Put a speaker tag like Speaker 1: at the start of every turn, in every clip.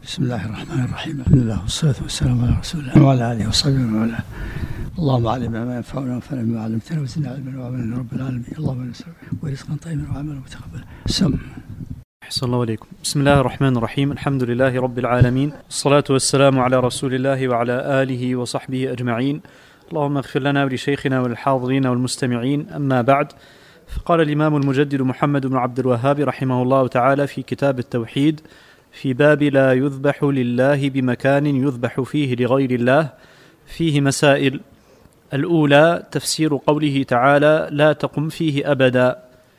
Speaker 1: بسم الله الرحمن الرحيم. الحمد لله والصلاة والسلام على رسول الله وعلى آله وصحبه ومن والاه. اللهم علمنا ما ينفعنا وانفعنا بما علمتنا وزدنا علما وعملا رب العالمين. اللهم نسألك ورزقا طيبا وعملا متقبلا.
Speaker 2: أحسن الله عليكم. بسم الله الرحمن الرحيم. الحمد لله رب العالمين، الصلاة والسلام على رسول الله وعلى آله وصحبه أجمعين. اللهم اغفر لنا ولشيخنا وللحاضرين والمستمعين. أما بعد، فقال الإمام المجدد محمد بن عبد الوهاب رحمه الله تعالى في كتاب التوحيد في باب لا يذبح لله بمكان يذبح فيه لغير الله، فيه مسائل. الأولى تفسير قوله تعالى لا تقم فيه أبدا.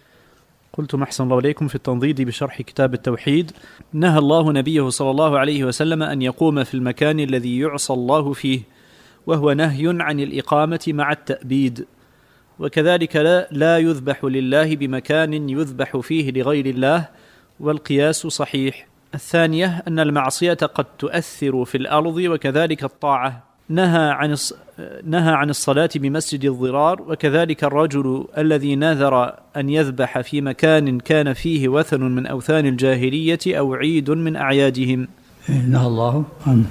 Speaker 2: قلتم أحسن الله إليكم في التنضيد بشرح كتاب التوحيد: نهى الله نبيه صلى الله عليه وسلم أن يقوم في المكان الذي يعصى الله فيه، وهو نهي عن الإقامة مع التأبيد. وكذلك لا يذبح لله بمكان يذبح فيه لغير الله، والقياس صحيح. الثانية أن المعصية قد تؤثر في الأرض، وكذلك الطاعة. نهى عن الصلاة بمسجد الضرار، وكذلك الرجل الذي نذر أن يذبح في مكان كان فيه وثن من أوثان الجاهلية أو عيد من أعيادهم.
Speaker 1: نهى الله عن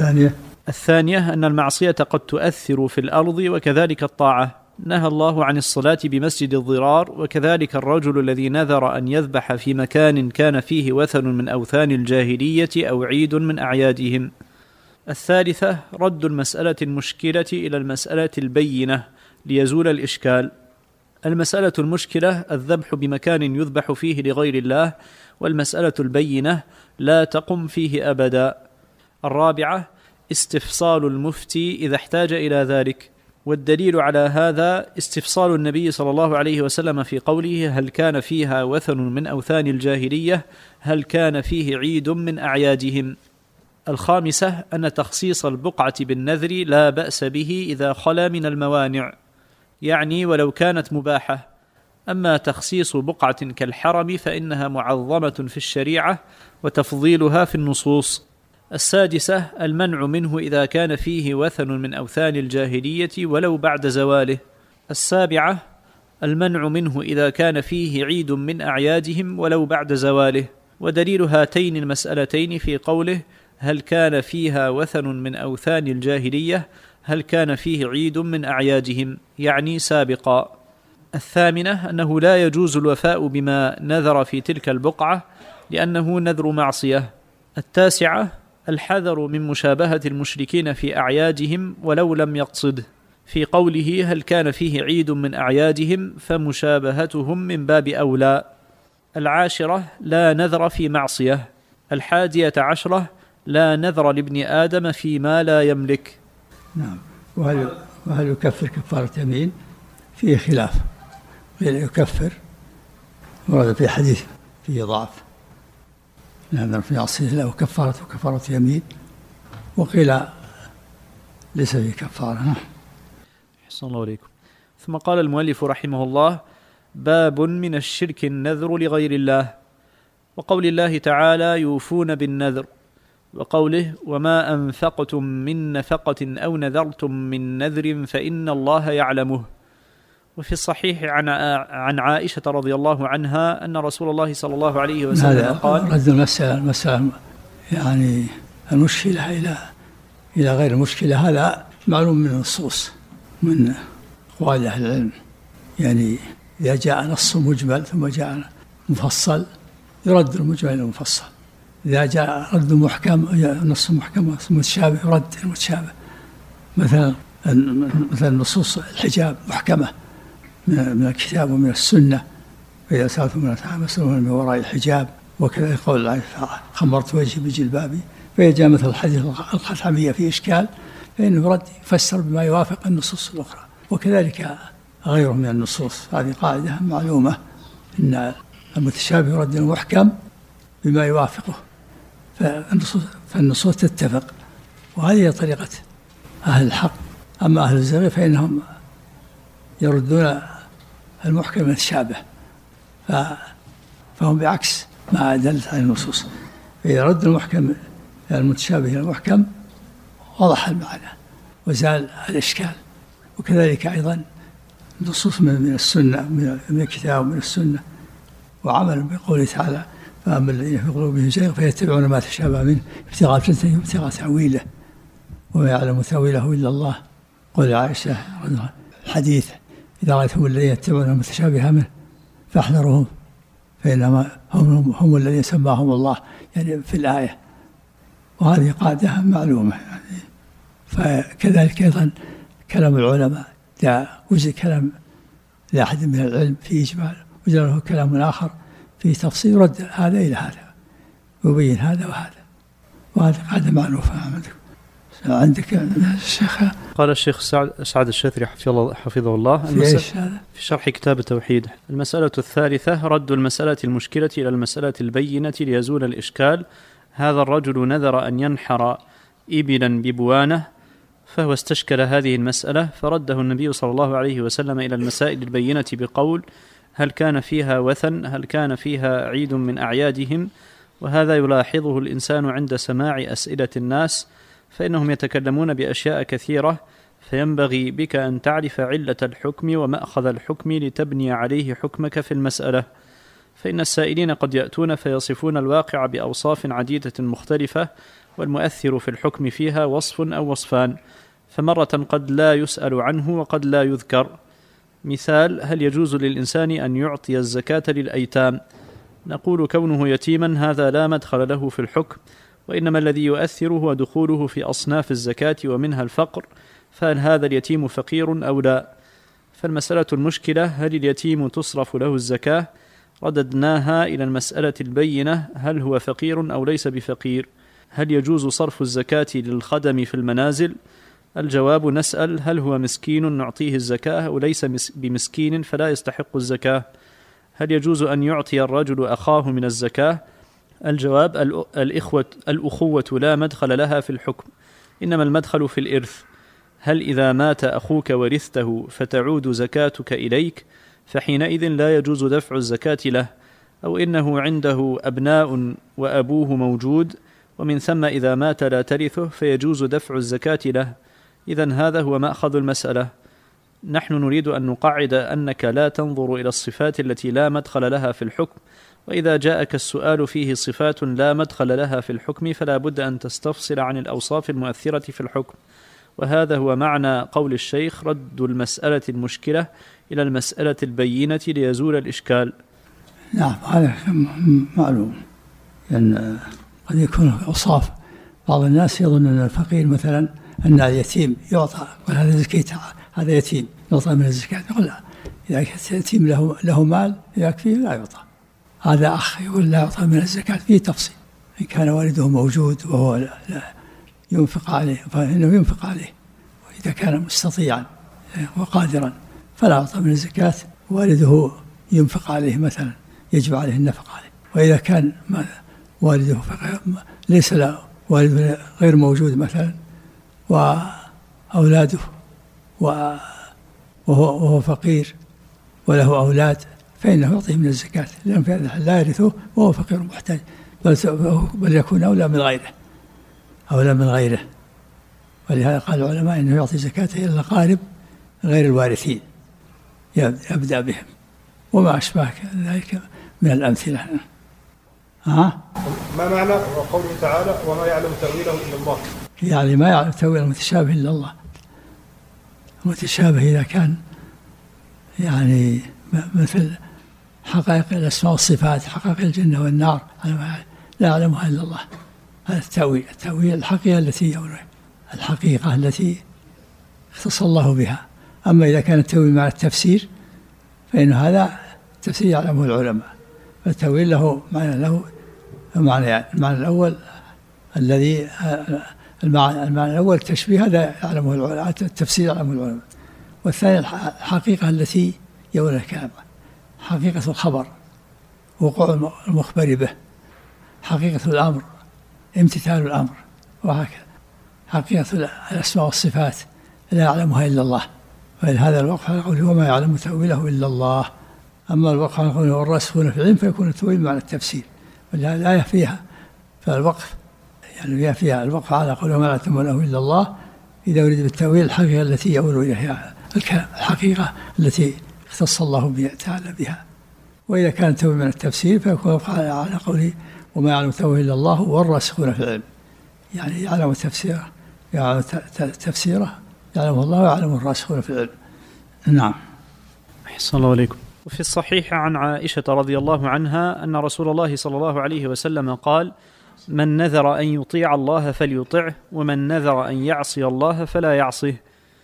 Speaker 2: الثانية أن المعصية قد تؤثر في الأرض، وكذلك الطاعة. نهى الله عن الصلاة بمسجد الضرار، وكذلك الرجل الذي نذر أن يذبح في مكان كان فيه وثن من أوثان الجاهلية أو عيد من أعيادهم. الثالثة رد المسألة المشكلة إلى المسألة البينة ليزول الإشكال. المسألة المشكلة الذبح بمكان يذبح فيه لغير الله، والمسألة البينة لا تقم فيه أبدا. الرابعة استفصال المفتي إذا احتاج إلى ذلك، والدليل على هذا استفصال النبي صلى الله عليه وسلم في قوله هل كان فيها وثن من أوثان الجاهلية، هل كان فيه عيد من أعيادهم. الخامسة أن تخصيص البقعة بالنذر لا بأس به إذا خلا من الموانع، يعني ولو كانت مباحة. أما تخصيص بقعة كالحرم فإنها معظمة في الشريعة وتفضيلها في النصوص. السادسة المنع منه إذا كان فيه وثن من أوثان الجاهلية ولو بعد زواله. السابعة المنع منه إذا كان فيه عيد من أعيادهم ولو بعد زواله. ودليل هاتين المسألتين في قوله هل كان فيها وثن من أوثان الجاهلية، هل كان فيه عيد من أعيادهم، يعني سابقا. الثامنة أنه لا يجوز الوفاء بما نذر في تلك البقعة لأنه نذر معصية. التاسعة الحذر من مشابهة المشركين في أعيادهم ولو لم يقصد، في قوله هل كان فيه عيد من أعيادهم فمشابهتهم من باب أولى. العاشرة لا نذر في معصية. 11 لا نذر لابن آدم فيما لا يملك.
Speaker 1: نعم. وهل يكفر كفارة يمين؟ فيه خلاف، قيل يكفر، ورد في حديث فيه ضعف، نذر في معصية الله وكفارة يمين، وقيل ليس فيه كفارة.
Speaker 2: أحسن الله عليكم. ثم قال المؤلف رحمه الله باب من الشرك النذر لغير الله، وقول الله تعالى يوفون بالنذر، وقوله وما أنفقتم من نفقة أو نذرتم من نذر فإن الله يعلمه. وفي الصحيح عن عائشة رضي الله عنها أن رسول الله صلى الله عليه وسلم قال
Speaker 1: رد المسألة يعني المشكلة إلى غير المشكلة، هذا معلوم من النصوص من أقوال أهل العلم. يعني إذا جاء نص مجمل ثم جاء مفصل يرد المجمل إلى المفصل، إذا جاء رد محكم نص محكم ثم متشابه يرد المتشابه. مثلا نصوص الحجاب محكمة من الكتاب ومن السنة، فإذا سألتم من فاسألوهن من وراء الحجاب. وكذا قول الله خمرت وجهي بجلبابي. فإذا جاء مثل الحديث الخثعمية في إشكال فإنه يرد يفسر بما يوافق النصوص الأخرى، وكذلك غيره من النصوص. هذه قاعدة معلومة إن المتشابه يرد المحكم بما يوافقه، فالنصوص تتفق، وهذه طريقة أهل الحق. أما أهل الزغي فإنهم يردون المحكم المتشابه، فهم بعكس ما دلت على النصوص. فإذا رد المحكم المتشابه إلى المحكم وضح المعنى وزال الإشكال. وكذلك أيضا نصوص من السنة، من الكتاب ومن السنة، وعمل بقوله تعالى فأما الذين في قلوبهم زيغ فيتبعون ما تشابه منه ابتغاء الفتنة وابتغاء تأويله وما يعلم تأويله إلا الله. قول عائشة الحديث إذا رأيتم الذين يتبعون المتشابه منه فاحذروهم فإنما هم الذين سماهم الله يعني في الآية. وهذه قاعدة معلومة يعني. فكذلك أيضا كلام العلماء لا وجد كلام لأحد من العلم في إجمال وجد له كلام آخر في تفصيل رد هذا إلى هذا ويبين هذا وهذا، وهذا قاعدة معروفة. عندك الشيخ
Speaker 2: قال الشيخ سعد الشاذلي حفظه الله في شرح كتاب التوحيد: المسألة الثالثة رد المسألة المشكلة إلى المسألة البينة ليزول الإشكال. هذا الرجل نذر أن ينحر إبلا ببوانة فهو استشكل هذه المسألة فرده النبي صلى الله عليه وسلم إلى المسائل البينة بقول: هل كان فيها وثن؟ هل كان فيها عيد من أعيادهم؟ وهذا يلاحظه الإنسان عند سماع أسئلة الناس، فإنهم يتكلمون بأشياء كثيرة، فينبغي بك أن تعرف علة الحكم ومأخذ الحكم لتبني عليه حكمك في المسألة. فإن السائلين قد يأتون فيصفون الواقع بأوصاف عديدة مختلفة، والمؤثر في الحكم فيها وصف أو وصفان، فمرة قد لا يسأل عنه وقد لا يذكر. مثال: هل يجوز للإنسان أن يعطي الزكاة للأيتام؟ نقول: كونه يتيما هذا لا مدخل له في الحكم، وإنما الذي يؤثر هو دخوله في أصناف الزكاة ومنها الفقر، فهل هذا اليتيم فقير أو لا؟ فالمسألة المشكلة: هل اليتيم تصرف له الزكاة؟ رددناها إلى المسألة البينة: هل هو فقير أو ليس بفقير؟ هل يجوز صرف الزكاة للخدم في المنازل؟ الجواب: نسأل: هل هو مسكين نعطيه الزكاة أو ليس بمسكين فلا يستحق الزكاة؟ هل يجوز أن يعطي الرجل أخاه من الزكاة؟ الجواب: الأخوة لا مدخل لها في الحكم، إنما المدخل في الإرث. هل إذا مات أخوك ورثته فتعود زكاتك إليك فحينئذ لا يجوز دفع الزكاة له، أو إنه عنده أبناء وأبوه موجود ومن ثم إذا مات لا ترثه فيجوز دفع الزكاة له. إذن هذا هو مأخذ المسألة. نحن نريد أن نقعد أنك لا تنظر إلى الصفات التي لا مدخل لها في الحكم، وإذا جاءك السؤال فيه صفات لا مدخل لها في الحكم فلا بد أن تستفصل عن الأوصاف المؤثرة في الحكم. وهذا هو معنى قول الشيخ: رد المسألة المشكلة إلى المسألة البينة ليزول الإشكال.
Speaker 1: نعم، هذا معلوم أن قد يكون أوصاف. بعض الناس يظن أن الفقير مثلا أن اليتيم يعطى وهذا زكاة، هذا يتيم يعطى من الزكاة. نقول لا، إذا كان يتيم له مال يكفيه لا يعطى. هذا أخ يقول لا يعطى من الزكاة، فيه تفصيل. إن كان والده موجود وهو لا ينفق عليه فإنه ينفق عليه، وإذا كان مستطيعا وقادرا فلا يعطى من الزكاة، والده ينفق عليه مثلا يجب عليه النفق عليه. وإذا كان والده ليس له والده غير موجود مثلا وأولاده وهو فقير وله أولاد فإنه يعطيه من الزكاة، لأن في هذا لا يرثه وهو فقير محتاج، بل يكون أولى من غيره. ولهذا قال العلماء إنه يعطي زكاته إلى الأقارب غير الوارثين، يبدأ بهم وما أشبه ذلك من الأمثلة.
Speaker 3: ما معنى قوله تعالى: وما يعلم تأويله إلا الله؟
Speaker 1: يعني ما يعلم تأويل المتشابه إلا الله. المتشابه إذا كان يعني مثل حقائق الأسماء والصفات، حقائق الجنة والنار، لا يعلمها إلا الله. هذا التأويل الحقيقة التي اختص الله بها. أما إذا كان التأويل مع التفسير فإن هذا التفسير يعلمه العلماء، فالتأويل له معنى الأول الذي المعنى الأول التشبيه، هذا يعلمه العلماء، التفسير يعلمه العلماء. والثاني الحقيقة التي يقول الكلام، حقيقة الخبر وقوع المخبر به، حقيقة الأمر امتثال الأمر، وهكذا حقيقة الأسماء والصفات لا يعلمها إلا الله. فهذا الوقف على قوله وما يعلم تأويله إلا الله. أما الوقف على قوله والراسخون في العلم فيكون التأويل معنى التفسير، والآية فيها فالوقف يعني فيها الوقف على قوله وما يعلم تأويله إلا الله إذا أريد بالتأويل الحقيقة التي يؤول إليها الكلام، الحقيقة التي اختص الله تعالى بها. وإذا كان تأويل من التفسير فيكون على قوله وما يعلم تأويله إلا الله والراسخون في العلم، يعني يعلم تفسيره يعلم الله ويعلم الراسخون في العلم. نعم.
Speaker 2: أحسن الله عليكم. وفي الصحيح عن عائشة رضي الله عنها أن رسول الله صلى الله عليه وسلم قال: من نذر أن يطيع الله فليطعه، ومن نذر أن يعصي الله فلا يعصه.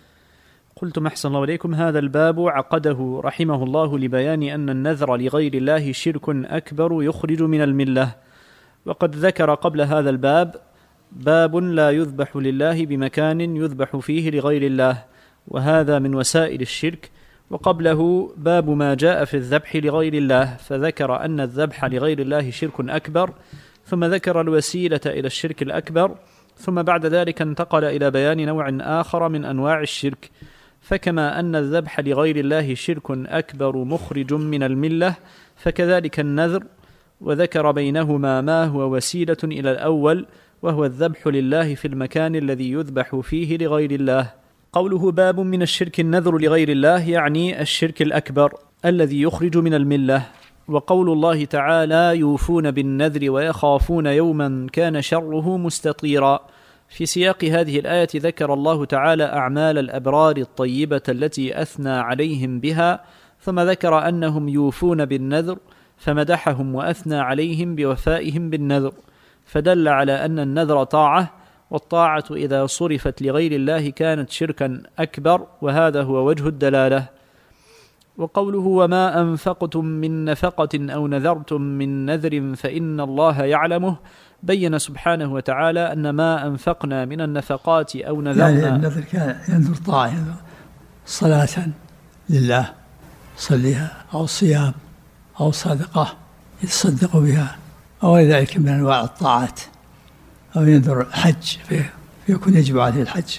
Speaker 2: قلتم أحسن الله عليكم: هذا الباب عقده رحمه الله لبيان أن النذر لغير الله شرك أكبر يخرج من الملة، وقد ذكر قبل هذا الباب باب لا يذبح لله بمكان يذبح فيه لغير الله، وهذا من وسائل الشرك، وقبله باب ما جاء في الذبح لغير الله، فذكر أن الذبح لغير الله شرك أكبر، ثم ذكر الوسيلة إلى الشرك الأكبر، ثم بعد ذلك انتقل إلى بيان نوع آخر من أنواع الشرك. فكما أن الذبح لغير الله شرك أكبر مخرج من الملة، فكذلك النذر، وذكر بينهما ما هو وسيلة إلى الأول، وهو الذبح لله في المكان الذي يذبح فيه لغير الله. قوله باب من الشرك النذر لغير الله يعني الشرك الأكبر الذي يخرج من الملة. وقول الله تعالى: يوفون بالنذر ويخافون يوما كان شره مستطيرا. في سياق هذه الآية ذكر الله تعالى أعمال الأبرار الطيبة التي أثنى عليهم بها، ثم ذكر أنهم يوفون بالنذر، فمدحهم وأثنى عليهم بوفائهم بالنذر، فدل على أن النذر طاعة، والطاعة إذا صرفت لغير الله كانت شركا أكبر، وهذا هو وجه الدلالة. وقوله: وما أنفقتم من نفقة أو نذرتم من نذر فإن الله يعلمه، بين سبحانه وتعالى أن ما أنفقنا من النفقات أو نذرنا،
Speaker 1: يعني النذر كان ينذر طاعة، صلاة لله صليها، أو صيام، أو صدقة يتصدق بها، أو غير ذلك من أنواع الطاعات، أو ينذر الحج فيكون يجب عليه الحج،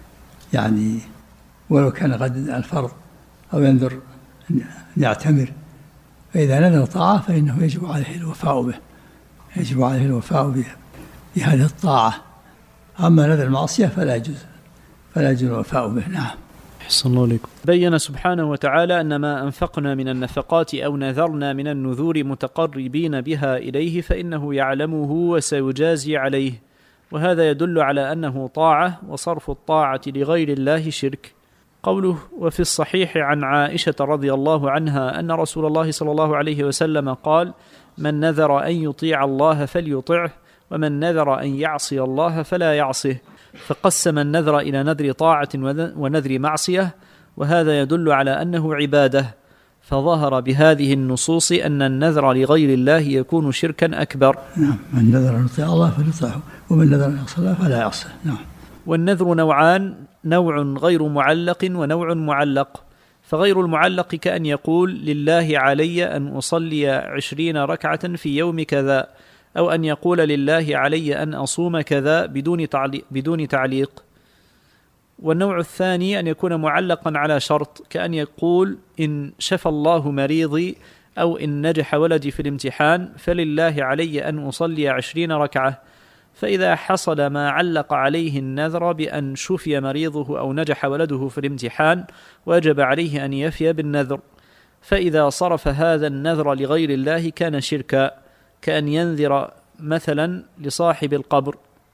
Speaker 1: يعني ولو كان قد الفرض، أو ينذر أن يعتمر. فإذا نذر طاعة فإنه يجب عليه الوفاء بهذه الطاعة. أما نذر المعصية فلا يجوز الوفاء به. نعم.
Speaker 2: أحسن الله عليكم. بين سبحانه وتعالى أن ما أنفقنا من النفقات أو نذرنا من النذور متقربين بها إليه فإنه يعلمه وسيجازي عليه، وهذا يدل على أنه طاعة، وصرف الطاعة لغير الله شرك. قوله: وفي الصحيح عن عائشة رضي الله عنها أن رسول الله صلى الله عليه وسلم قال: من نذر أن يطيع الله فليطعه، ومن نذر أن يعصي الله فلا يعصه. فقسم النذر إلى نذر طاعة ونذر معصية، وهذا يدل على أنه عبادة، فظهر بهذه النصوص أن النذر لغير الله يكون شركا أكبر.
Speaker 1: نعم. من نذر أن يطيع الله فليطعه، ومن نذر أن يعصي الله فلا يعصه. نعم.
Speaker 2: والنذر نوعان: نوع غير معلق ونوع معلق. فغير المعلق كأن يقول: لله علي أن أصلي 20 ركعة في يوم كذا، أو أن يقول: لله علي أن أصوم كذا بدون تعليق. والنوع الثاني أن يكون معلقا على شرط، كأن يقول: إن شفى الله مريضي، أو إن نجح ولدي في الامتحان فلله علي أن أصلي 20 ركعة. فإذا حصل ما علق عليه النذر بأن شفي مريضه أو نجح ولده في الامتحان وجب عليه أن يفي بالنذر. فإذا صرف هذا النذر لغير الله كان شركا، كأن ينذر مثلا لصاحب القبر،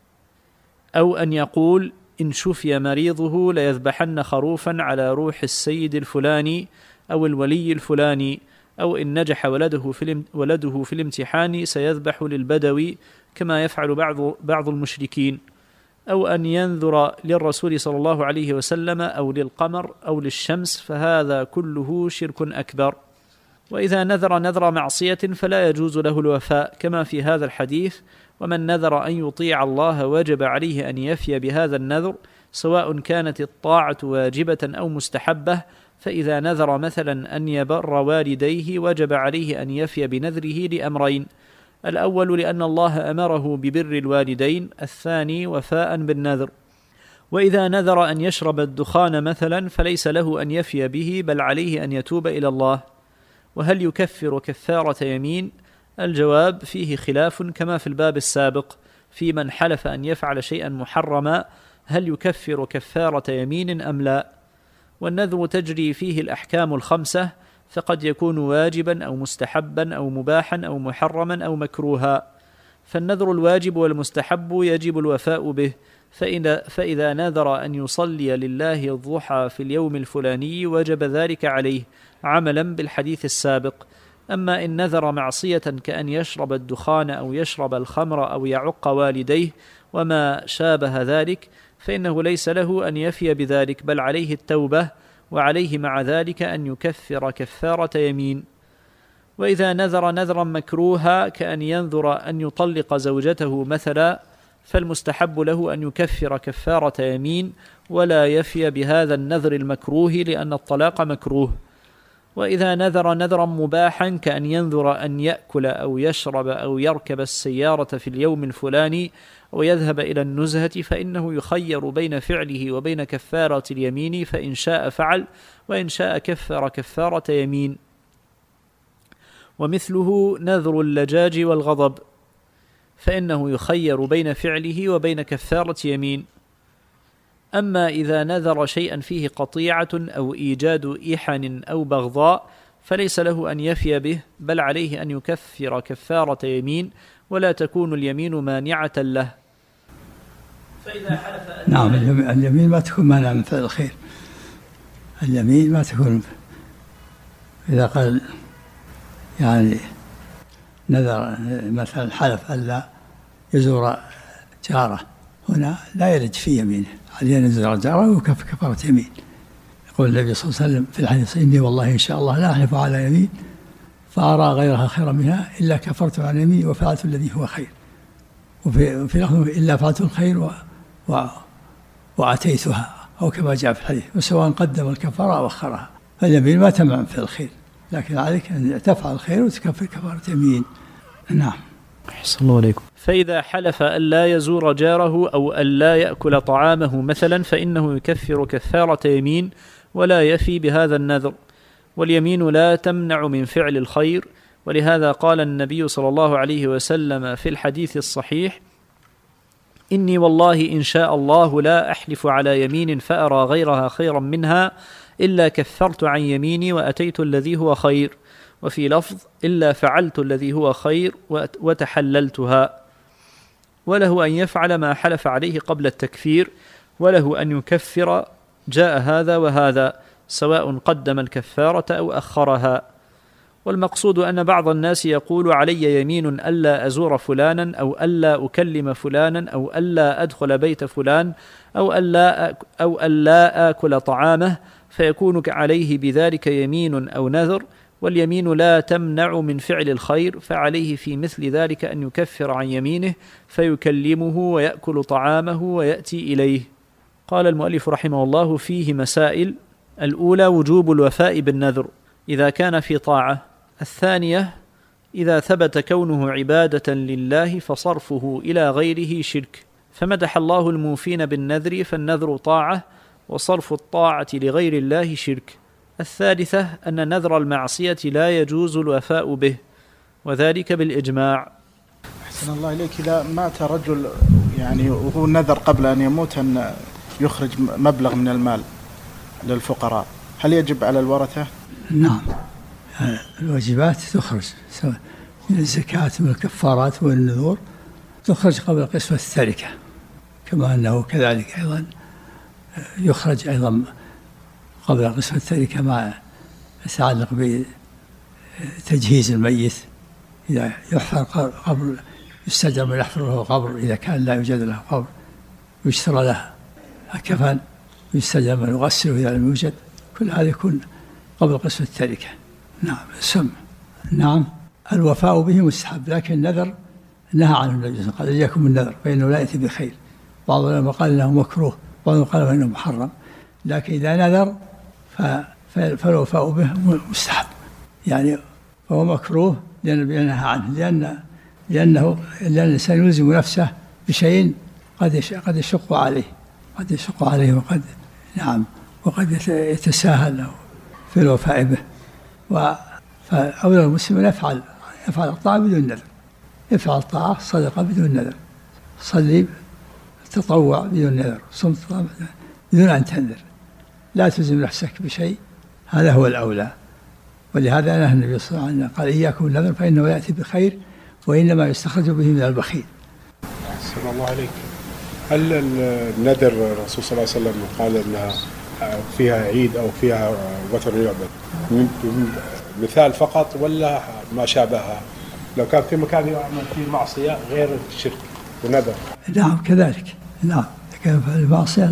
Speaker 2: أو أن يقول: إن شفي مريضه ليذبحن خروفا على روح السيد الفلاني أو الولي الفلاني، أو إن نجح ولده في الامتحان سيذبح للبدوي كما يفعل بعض المشركين، أو أن ينذر للرسول صلى الله عليه وسلم أو للقمر أو للشمس، فهذا كله شرك أكبر. وإذا نذر معصية فلا يجوز له الوفاء، كما في هذا الحديث: ومن نذر أن يطيع الله وجب عليه أن يفي بهذا النذر، سواء كانت الطاعة واجبة أو مستحبة. فإذا نذر مثلا أن يبر والديه وجب عليه أن يفي بنذره لأمرين: الأول لأن الله أمره ببر الوالدين، الثاني وفاء بالنذر. وإذا نذر أن يشرب الدخان مثلا فليس له أن يفي به، بل عليه أن يتوب إلى الله. وهل يكفر كفارة يمين؟ الجواب فيه خلاف كما في الباب السابق في من حلف أن يفعل شيئا محرما، هل يكفر كفارة يمين أم لا؟ والنذر تجري فيه الأحكام الخمسة، فقد يكون واجبا أو مستحبا أو مباحا أو محرما أو مكروها. فالنذر الواجب والمستحب يجب الوفاء به، فإذا نذر أن يصلي لله الضحى في اليوم الفلاني وجب ذلك عليه عملا بالحديث السابق. أما إن نذر معصية كأن يشرب الدخان أو يشرب الخمر أو يعق والديه وما شابه ذلك فإنه ليس له أن يفي بذلك، بل عليه التوبة، وعليه مع ذلك أن يكفر كفارة يمين. وإذا نذر نذرا مكروها كأن ينذر أن يطلق زوجته مثلا فالمستحب له أن يكفر كفارة يمين ولا يفي بهذا النذر المكروه لأن الطلاق مكروه. وإذا نذر نذرا مباحا كأن ينذر أن يأكل أو يشرب أو يركب السيارة في اليوم الفلاني ويذهب إلى النزهة فإنه يخير بين فعله وبين كفارة اليمين، فإن شاء فعل وإن شاء كفر كفارة يمين. ومثله نذر اللجاج والغضب، فإنه يخير بين فعله وبين كفارة يمين. أما إذا نذر شيئا فيه قطيعة أو إيجاد إيحان أو بغضاء فليس له أن يفي به، بل عليه أن يكفر كفارة يمين ولا تكون اليمين مانعة له. فإذا حلف
Speaker 1: نعم، اليمين ما تكون مانعة من فعل الخير. اليمين ما تكون إذا قال يعني نذر مثلا حلف ألا يزور جاره، هنا لا يلج في يمينه، عليه أن يزور جاره ويكفر كفارة يمين. يقول النبي صلى الله عليه وسلم في الحديث: إني والله إن شاء الله لا أحلف على يمين فأرى غيرها خيرا منها إلا كفرت عن يمين وفعلت الذي هو خير. وفي لفظ: إلا فعلت الخير وأتيتها، أو كما جاء في الحديث، وسواء قدم الكفارة أو أخرها. فاليمين ما تمنع في الخير، لكن عليك أن تفعل الخير وتكفر كفارة يمين. نعم.
Speaker 2: أحسن الله عليكم. فإذا حلف ألا يزور جاره أو ألا يأكل طعامه مثلا فإنه يكفر كفارة يمين ولا يفي بهذا النذر. واليمين لا تمنع من فعل الخير، ولهذا قال النبي صلى الله عليه وسلم في الحديث الصحيح: إني والله إن شاء الله لا أحلف على يمين فأرى غيرها خيرا منها إلا كفرت عن يميني وأتيت الذي هو خير. وفي لفظ: إلا فعلت الذي هو خير وتحللتها. وله أن يفعل ما حلف عليه قبل التكفير، وله أن يكفر جاء هذا وهذا سواء قدم الكفارة أو أخرها. والمقصود أن بعض الناس يقول: علي يمين ألا أزور فلانا أو ألا أكلم فلانا أو ألا أدخل بيت فلان أو ألا آكل طعامه، فيكون عليه بذلك يمين أو نذر، واليمين لا تمنع من فعل الخير، فعليه في مثل ذلك أن يكفر عن يمينه فيكلمه ويأكل طعامه ويأتي إليه. قال المؤلف رحمه الله: فيه مسائل. الأولى: وجوب الوفاء بالنذر إذا كان في طاعة. الثانية: إذا ثبت كونه عبادة لله فصرفه إلى غيره شرك. فمدح الله الموفين بالنذر، فالنذر طاعة، وصرف الطاعة لغير الله شرك. الثالثة: أن نذر المعصية لا يجوز الوفاء به، وذلك بالإجماع.
Speaker 4: أحسن الله إليك. إذا مات رجل يعني وهو نذر قبل أن يموت أن يخرج مبلغ من المال للفقراء، هل يجب على الورثة؟
Speaker 1: نعم، الواجبات تخرج سواء من الزكاة من الكفارات والنذور تخرج قبل قسمة التركة، كما أنه كذلك أيضا يخرج أيضا قبل قسمة التركة ما يتعلق بتجهيز الميت. إذا يحفر قبر يستجر من يحفر له قبر، إذا كان لا يوجد له قبر يشترى له كفن يستجر من يغسله إذا لم يوجد. كل هذا يكون قبل قسمة التركة. نعم. نعم، الوفاء به مستحب، لكن النذر نهى عنه النبي صلى الله عليه وسلم، قال: إياكم النذر فإنه لا يأتي بخير. بعض العلماء قال إنه مكروه، بعضهم قال إنه محرم، لكن إذا نذر فالوفاء به مستحب، يعني فهو مكروه لأن النبي نهى عنه، لأن الإنسان يلزم نفسه بشيء قد يشق عليه وقد وقد يتساهل في الوفاء به. فأولى المسلم يفعل الطاعة بدون نذر، يفعل الطاعة صدقة بدون نذر، صلي تطوع بدون نذر، صم بدون أن تنذر، لا تلزم نفسك بشيء، هذا هو الأولى. ولهذا نهى النبي صلى الله عليه وسلم قال إياكم النذر فإنه يأتي بخير وإنما يستخرج به من البخيل.
Speaker 3: أحسن الله عليك. هل النذر الرسول صلى الله عليه وسلم قال أنها فيها عيد أو فيها وتر يعبد مثال فقط ولا ما شابهها؟ لو كان في مكان يعمل فيه معصية غير الشرك ونذر.
Speaker 1: نعم كذلك. نعم كان في المعصية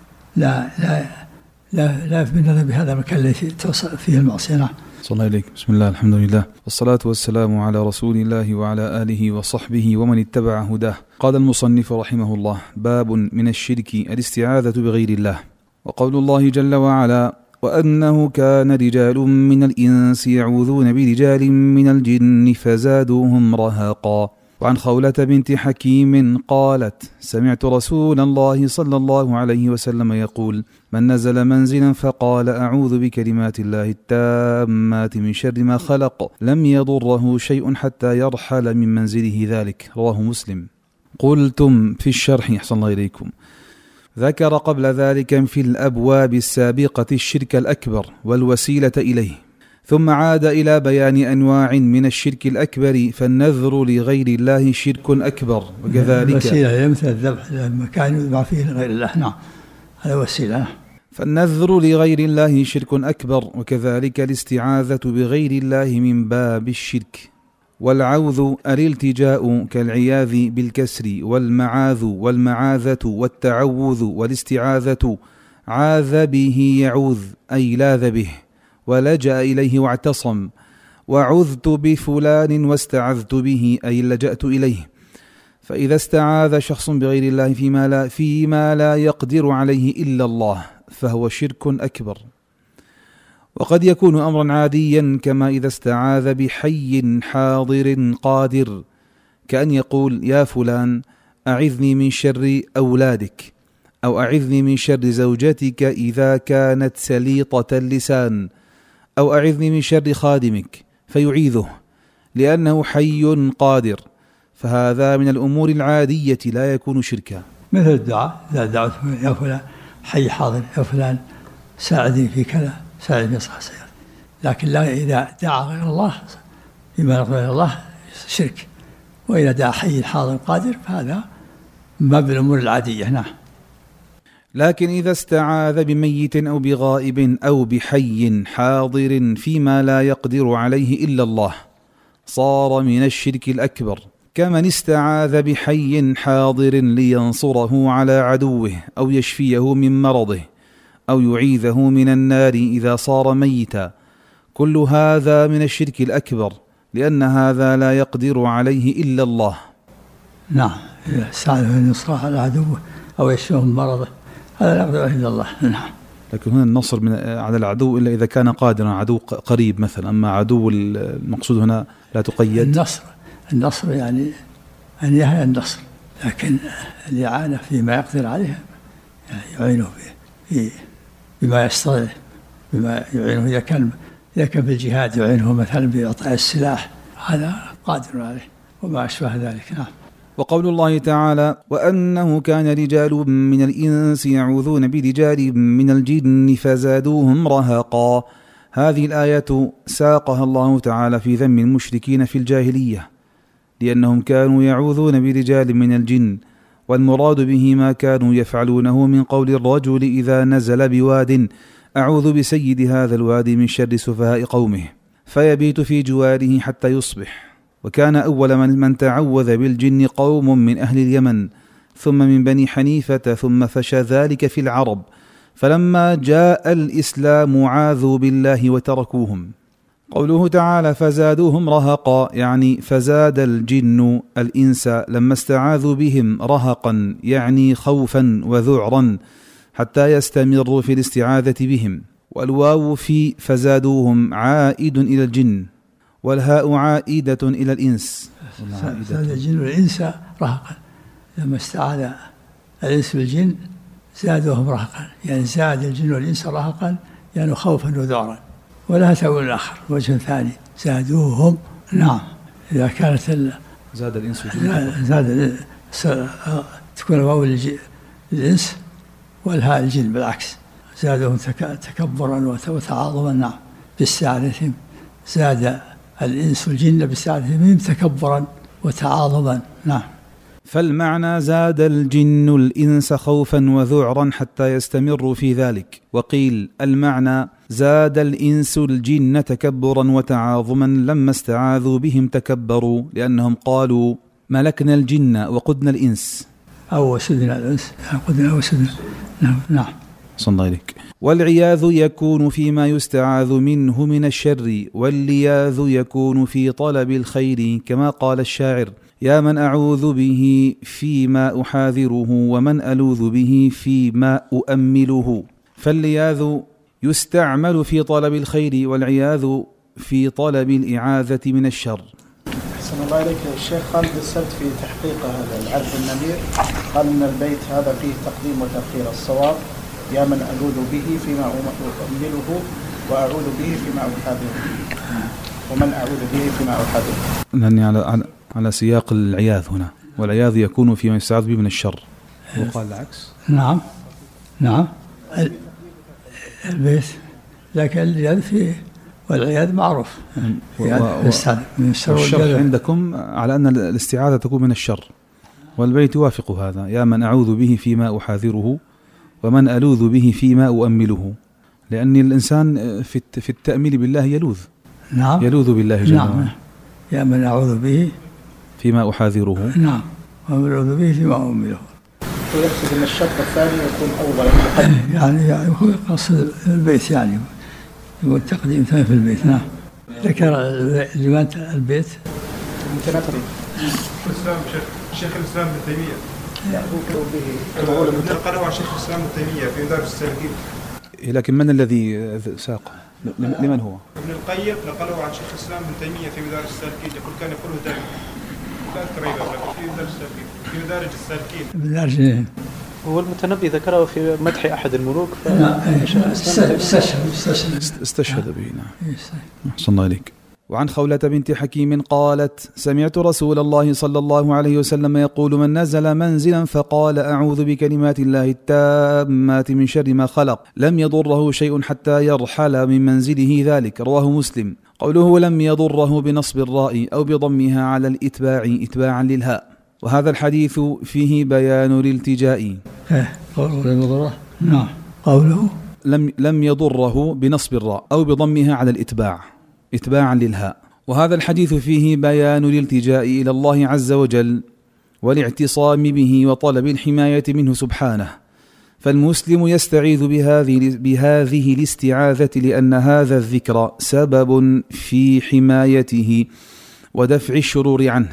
Speaker 1: لا بالنذر بهذا المكان الذي توصل فيه المعصية. نعم.
Speaker 5: صلى الله عليك. بسم الله الحمد لله والصلاة والسلام على رسول الله وعلى آله وصحبه ومن اتبع هداه. قال المصنف رحمه الله: باب من الشرك الاستعاذة بغير الله. وقول الله جل وعلا: وأنه كان رجال من الإنس يعوذون برجال من الجن فزادوهم رهقا. وعن خولة بنت حكيم قالت: سمعت رسول الله صلى الله عليه وسلم يقول: من نزل منزلا فقال أعوذ بكلمات الله التامات من شر ما خلق لم يضره شيء حتى يرحل من منزله ذلك. رواه مسلم. قلتم في الشرح أحسن الله إليكم: ذكر قبل ذلك في الأبواب السابقة الشرك الأكبر والوسيلة إليه، ثم عاد إلى بيان أنواع من الشرك الأكبر، فالنذر لغير الله شرك أكبر، وكذلك
Speaker 1: وسيلة مثل الذبح مكان يذبح فيه لغير الله. نعم هذا وسيلة.
Speaker 5: فالنذر لغير الله شرك أكبر، وكذلك الاستعاذة بغير الله من باب الشرك. والعوذ الالتجاء كالعياذ بالكسر، والمعاذ والمعاذة والتعوذ والاستعاذة عاذ به يعوذ أي لاذ به ولجأ إليه واعتصم. وعذت بفلان واستعذت به أي لجأت إليه. فإذا استعاذ شخص بغير الله فيما لا يقدر عليه إلا الله فهو شرك أكبر. وقد يكون أمرا عاديا، كما إذا استعاذ بحي حاضر قادر، كأن يقول: يا فلان أعذني من شر أولادك، أو أعذني من شر زوجتك إذا كانت سليطة اللسان، أو أعذني من شر خادمك، فيعيذه لأنه حي قادر. فهذا من الأمور العادية لا يكون شركا.
Speaker 1: مثل الدعاء: إذا دعوت يا فلان حي حاضر، يا فلان ساعدني في كذا، ساعدني يصلح سيارتي. لكن لا إذا دعا غير الله بما يرضي غير الله شرك. وإذا دعا حي حاضر قادر فهذا من باب الأمور العادية. نعم.
Speaker 5: لكن إذا استعاذ بميت أو بغائب أو بحي حاضر فيما لا يقدر عليه إلا الله صار من الشرك الأكبر، كمن استعاذ بحي حاضر لينصره على عدوه أو يشفيه من مرضه أو يعيذه من النار إذا صار ميتا. كل هذا من الشرك الأكبر، لأن هذا لا يقدر عليه إلا الله.
Speaker 1: نعم. إذا استعاذ بالنصر على عدوه أو يشفيه من مرضه هذا لا يقدر عليه إلا الله. نعم.
Speaker 5: لكن هنا النصر على العدو إلا إذا كان قادرا، عدو قريب مثلا، أما عدو المقصود هنا لا تقيد.
Speaker 1: النصر يعني أن يهي النصر، لكن الإعانة فيما يقدر عليه يعني يعينه بما يستطيع، بما يعينه إذا كان في الجهاد يعينه مثلا بإعطاء السلاح، هذا قادر عليه وما أشبه ذلك. نعم.
Speaker 5: وقول الله تعالى: وأنه كان رجال من الإنس يعوذون برجال من الجن فزادوهم رهقا. هذه الآية ساقها الله تعالى في ذم المشركين في الجاهلية، لأنهم كانوا يعوذون برجال من الجن، والمراد به ما كانوا يفعلونه من قول الرجل إذا نزل بواد: أعوذ بسيد هذا الوادي من شر سفهاء قومه، فيبيت في جواره حتى يصبح. وكان أول من تعوذ بالجن قوم من أهل اليمن، ثم من بني حنيفة، ثم فشى ذلك في العرب، فلما جاء الإسلام عاذوا بالله وتركوهم. قوله تعالى: فزادوهم رهقا، يعني فزاد الجن الإنس لما استعاذوا بهم رهقا، يعني خوفا وذعرا، حتى يستمروا في الاستعاذة بهم. والواو في فزادوهم عائد إلى الجن، والهاء عائدة إلى الإنس.
Speaker 1: زاد الجن والإنس رهقا، لما استعاذ الإنس بالجن زادوهم رهقا، يعني زاد الجن والإنس رهقا يعني خوفا وذعرا. ولها تأويل آخر، وجه ثاني: زادوهم. نعم. إذا كانت
Speaker 5: زاد الإنس والجن،
Speaker 1: زاد تكون الواو للإنس والهاء الجن بالعكس، زادهم تكبرا وتعاظما. نعم. باستعاذتهم زاد الإنس والجن باستعاذتهم تكبرا وتعاظما. نعم.
Speaker 5: فالمعنى زاد الجن الإنس خوفا وذعرا حتى يستمروا في ذلك. وقيل المعنى زاد الإنس الجن تكبرا وتعاظما لما استعاذوا بهم تكبروا، لأنهم قالوا ملكنا الجن وقدنا الإنس
Speaker 1: أو وسدنا الإنس قدنا وسدنا. نعم.
Speaker 5: صلى الله عليك. والعياذ يكون فيما يستعاذ منه من الشر، واللياذ يكون في طلب الخير، كما قال الشاعر يا من أعوذ به فيما أحاذره ومن ألوذ به فيما أؤمله. فاللياذ يستعمل في طلب الخير، والعياذ في طلب الإعاذة من الشر.
Speaker 4: أحسن الله عليك. الشيخ خالد السبت في تحقيقه العذب النمير قال إن البيت هذا فيه تقديم وتأخير. الصواب يا من ألوذ به فيما أؤمله وأعوذ به فيما أحاذره، ومن أعوذ به فيما أحاذره.
Speaker 5: لأني على سياق العياذ هنا، والعياذ يكون فيما يستعاذ به من الشر. وقال العكس.
Speaker 1: نعم. البيت لكن العياذ فيه، والعياذ معروف من الشر.
Speaker 5: والشر عندكم على أن الاستعاذة تكون من الشر، والبيت يوافق هذا يا من أعوذ به فيما أحاذره ومن ألوذ به فيما أؤمله، لأن الإنسان في التأميل بالله يلوذ.
Speaker 1: نعم.
Speaker 5: يلوذ بالله جل وعلا.
Speaker 1: نعم. يا من أعوذ به
Speaker 5: فيما أحاذره.
Speaker 1: نعم. ومن أعوذ به فيما أؤمله.
Speaker 4: ويقصد أن الشرط الثاني يكون أول.
Speaker 1: يعني هو قصد البيت، يعني يقول تقديم ثاني في البيت. نعم. ذكر لمن البيت
Speaker 4: المتنبي
Speaker 3: شيخ الإسلام ابن تيمية نقله عن شيخ الإسلام ابن تيمية في مدارج السالكين.
Speaker 5: لكن من الذي ساقه؟ لمن هو؟
Speaker 3: ابن القيم نقله عن شيخ الإسلام ابن تيمية في مدارج السالكين، يقول كان يقوله دائما. لا قريبا في مدارج السالكين، في مدارج السالكين.
Speaker 1: مدارج.
Speaker 2: هو المتنبي ذكره في مدح أحد الملوك.
Speaker 5: استشهد به. نعم. أحسن الله عليك. وعن خولة بنت حكيم قالت سمعت رسول الله صلى الله عليه وسلم يقول من نزل منزلا فقال أعوذ بكلمات الله التامات من شر ما خلق لم يضره شيء حتى يرحل من منزله ذلك. رواه مسلم. قوله لم يضره بنصب الراء أو بضمها على الإتباع إتباعا للهاء. وهذا الحديث فيه بيان الالتجاء.
Speaker 1: نعم. قوله
Speaker 5: لم يضره بنصب الراء أو بضمها على الإتباع إتباعا للهاء. وهذا الحديث فيه بيان الالتجاء إلى الله عز وجل والاعتصام به وطلب الحماية منه سبحانه. فالمسلم يستعيذ بهذه الاستعاذة لأن هذا الذكر سبب في حمايته ودفع الشرور عنه.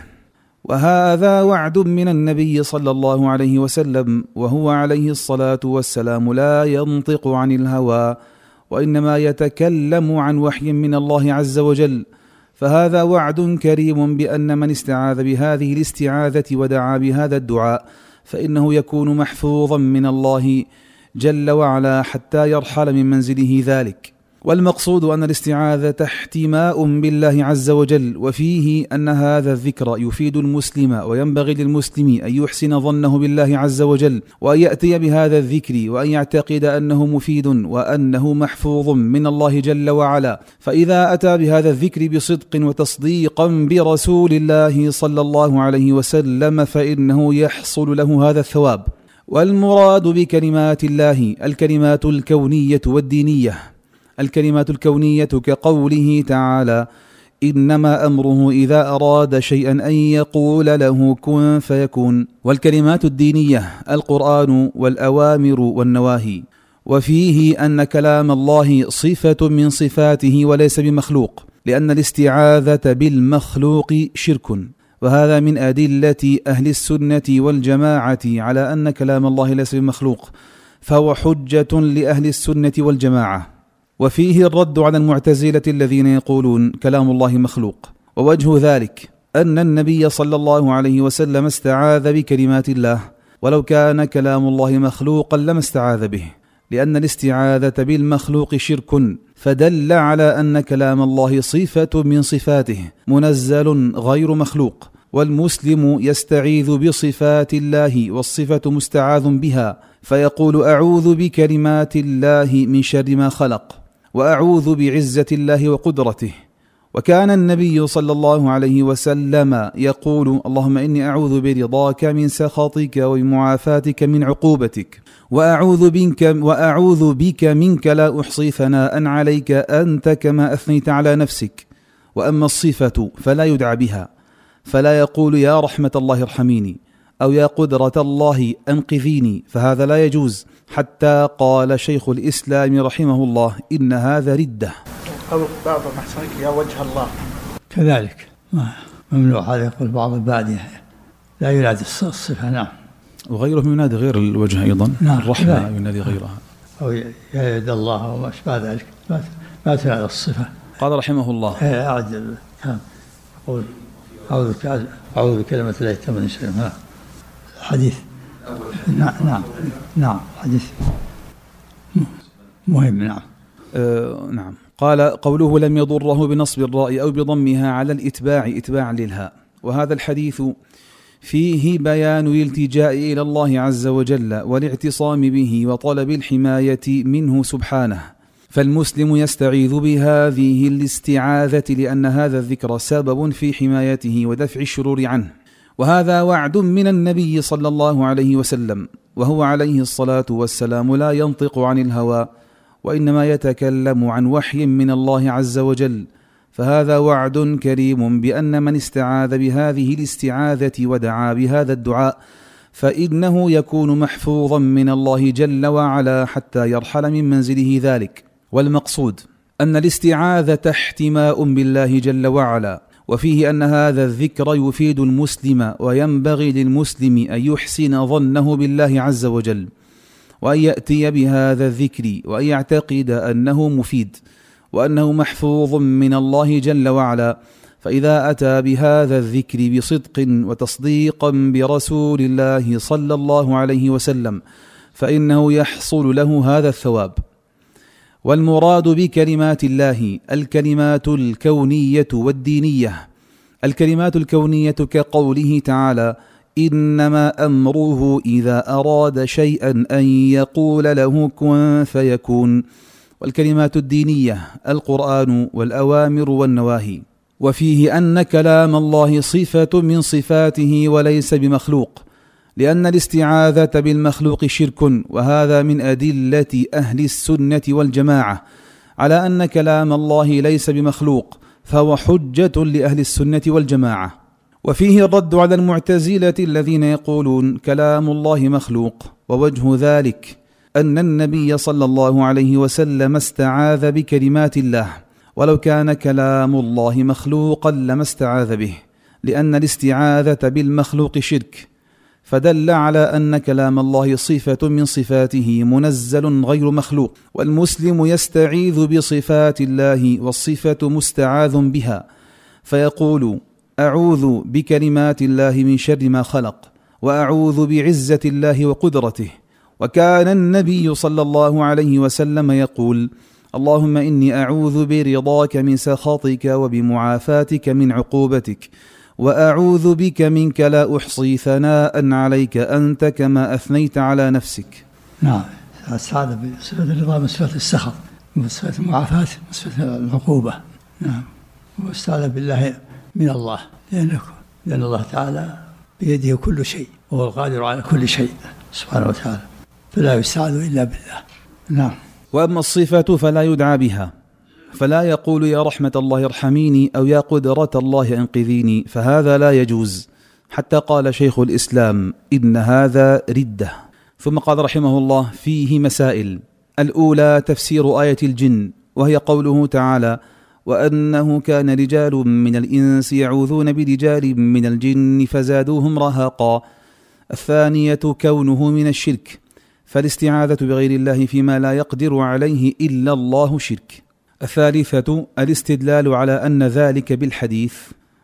Speaker 5: وهذا وعد من النبي صلى الله عليه وسلم، وهو عليه الصلاة والسلام لا ينطق عن الهوى وإنما يتكلم عن وحي من الله عز وجل. فهذا وعد كريم بأن من استعاذ بهذه الاستعاذة ودعا بهذا الدعاء فإنه يكون محفوظا من الله جل وعلا حتى يرحل من منزله ذلك. والمقصود أن الاستعاذة احتماء بالله عز وجل، وفيه أن هذا الذكر يفيد المسلم، وينبغي للمسلم أن يحسن ظنه بالله عز وجل وأن يأتي بهذا الذكر وأن يعتقد أنه مفيد وأنه محفوظ من الله جل وعلا. فإذا أتى بهذا الذكر بصدق وتصديقا برسول الله صلى الله عليه وسلم فإنه يحصل له هذا الثواب. والمراد بكلمات الله الكلمات الكونية والدينية. الكلمات الكونية كقوله تعالى إنما أمره إذا أراد شيئا أن يقول له كن فيكون. والكلمات الدينية القرآن والأوامر والنواهي. وفيه أن كلام الله صفة من صفاته وليس بمخلوق، لأن الاستعاذة بالمخلوق شرك. وهذا من أدلة أهل السنة والجماعة على أن كلام الله ليس بمخلوق، فهو حجة لأهل السنة والجماعة. وفيه الرد على المعتزلة الذين يقولون كلام الله مخلوق. ووجه ذلك أن النبي صلى الله عليه وسلم استعاذ بكلمات الله، ولو كان كلام الله مخلوقا لما استعاذ به، لأن الاستعاذة بالمخلوق شرك، فدل على أن كلام الله صفة من صفاته منزل غير مخلوق. والمسلم يستعيذ بصفات الله والصفة مستعاذ بها، فيقول أعوذ بكلمات الله من شر ما خلق، وأعوذ بعزة الله وقدرته، وكان النبي صلى الله عليه وسلم يقول: اللهم إني أعوذ برضاك من سخطك وبمعافاتك من عقوبتك، وأعوذ بك منك لا أحصي ثناء عليك أنت كما أثنيت على نفسك. وأما الصفة فلا يدعى بها، فلا يقول يا رحمة الله ارحميني أو يا قدرة الله أنقذيني، فهذا لا يجوز، حتى قال شيخ الإسلام رحمه الله: إن هذا ردة.
Speaker 4: قول بعض محسنك يا وجه الله
Speaker 1: كذلك ممنوع. هذا يقول بعض البادية لا ينادي الصفة. نعم.
Speaker 5: وغيره ينادي غير الوجه أيضا.
Speaker 1: نعم.
Speaker 5: الرحمة ينادي غيرها،
Speaker 1: أو يا يد الله وما أشبه ذلك، ما تنادي الصفة.
Speaker 5: قال رحمه الله:
Speaker 1: أعد يقول أعوذ بكلمة الله التامة من شر ما. حديث. نعم حديث مهم. نعم.
Speaker 5: نعم. قال: قوله لم يضره بنصب الراء أو بضمها على إتباعا للهاء. وهذا الحديث فيه بيان الالتجاء إلى الله عز وجل والاعتصام به وطلب الحماية منه سبحانه، فالمسلم يستعيذ بهذه الاستعاذة لأن هذا الذكر سبب في حمايته ودفع الشرور عنه. وهذا وعد من النبي صلى الله عليه وسلم، وهو عليه الصلاة والسلام لا ينطق عن الهوى، وإنما يتكلم عن وحي من الله عز وجل. فهذا وعد كريم بأن من استعاذ بهذه الاستعاذة ودعا بهذا الدعاء فإنه يكون محفوظا من الله جل وعلا حتى يرحل من منزله ذلك. والمقصود أن الاستعاذة احتماء بالله جل وعلا، وفيه أن هذا الذكر يفيد المسلم، وينبغي للمسلم أن يحسن ظنه بالله عز وجل، وأن يأتي بهذا الذكر وأن يعتقد أنه مفيد وأنه محفوظ من الله جل وعلا. فإذا أتى بهذا الذكر بصدق وتصديقا برسول الله صلى الله عليه وسلم فإنه يحصل له هذا الثواب. والمراد بكلمات الله الكلمات الكونية والدينية. الكلمات الكونية كقوله تعالى: إنما أمره إذا أراد شيئا أن يقول له كن فيكون. والكلمات الدينية القرآن والأوامر والنواهي. وفيه أن كلام الله صفة من صفاته وليس بمخلوق، لأن الاستعاذة بالمخلوق شرك، وهذا من أدلة أهل السنة والجماعة على أن كلام الله ليس بمخلوق، فهو حجة لأهل السنة والجماعة. وفيه الرد على المعتزلة الذين يقولون كلام الله مخلوق، ووجه ذلك أن النبي صلى الله عليه وسلم استعاذ بكلمات الله، ولو كان كلام الله مخلوقا لما استعاذ به، لأن الاستعاذة بالمخلوق شرك، فدل على أن كلام الله صفة من صفاته منزل غير مخلوق. والمسلم يستعيذ بصفات الله والصفة مستعاذ بها، فيقول: أعوذ بكلمات الله من شر ما خلق، وأعوذ بعزة الله وقدرته. وكان النبي صلى الله عليه وسلم يقول: اللهم إني أعوذ برضاك من سخطك وبمعافاتك من عقوبتك، وأعوذ بك منك لا أحصي ثناء عليك أنت كما أثنيت على نفسك.
Speaker 1: نعم. استعاذ بصفة الرضا من صفة السخط، من صفة المعافاة، من صفة العقوبة. نعم. واستعاذ بالله من الله، لأن الله تعالى بيده كل شيء، وهو القادر على كل شيء سبحانه وتعالى، فلا يستعاذ إلا بالله. نعم.
Speaker 5: وأما الصفة فلا يدعى بها، فلا يقول يا رحمة الله ارحميني أو يا قدرة الله أنقذيني، فهذا لا يجوز، حتى قال شيخ الإسلام: إن هذا ردة. ثم قال رحمه الله: فيه مسائل. الأولى تفسير آية الجن، وهي قوله تعالى: وأنه كان رجال من الإنس يعوذون برجال من الجن فزادوهم رهقا. الثانية كونه من الشرك، فالاستعاذة بغير الله فيما لا يقدر عليه إلا الله شرك. الثالثة الاستدلال على أن ذلك بالحديث،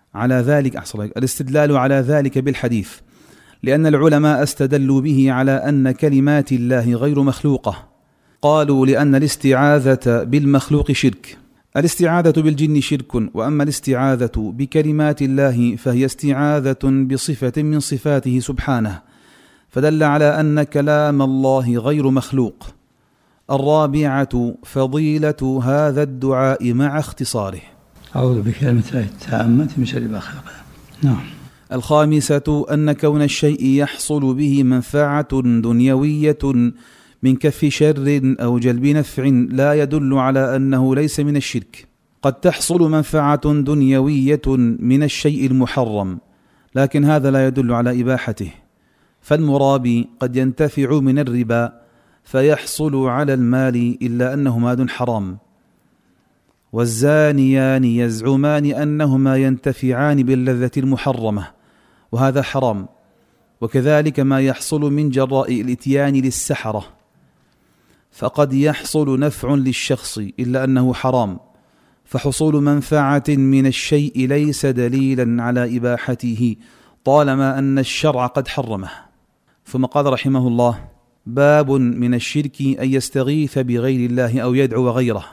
Speaker 5: الاستدلال على ذلك بالحديث، لأن العلماء استدلوا به على أن كلمات الله غير مخلوقة. قالوا لأن الاستعاذة بالمخلوق شرك. الاستعاذة بالجن شرك، وأما الاستعاذة بكلمات الله فهي استعاذة بصفة من صفاته سبحانه، فدل على أن كلام الله غير مخلوق. الرابعة فضيلة هذا الدعاء مع اختصاره.
Speaker 1: أعوذ بكلمة الله التامة من شر ما خلق. نعم.
Speaker 5: الخامسة أن كون الشيء يحصل به منفعة دنيوية من كف شر أو جلب نفع لا يدل على أنه ليس من الشرك. قد تحصل منفعة دنيوية من الشيء المحرم، لكن هذا لا يدل على إباحته، فالمرابي قد ينتفع من الربا فيحصل على المال إلا أنه مال حرام، والزانيان يزعمان أنهما ينتفعان باللذة المحرمة وهذا حرام، وكذلك ما يحصل من جراء الإتيان للسحرة، فقد يحصل نفع للشخص إلا أنه حرام، فحصول منفعة من الشيء ليس دليلا على إباحته طالما أن الشرع قد حرمه. ثم قال رحمه الله: باب من الشرك أن يستغيث بغير الله أو يدعو غيره.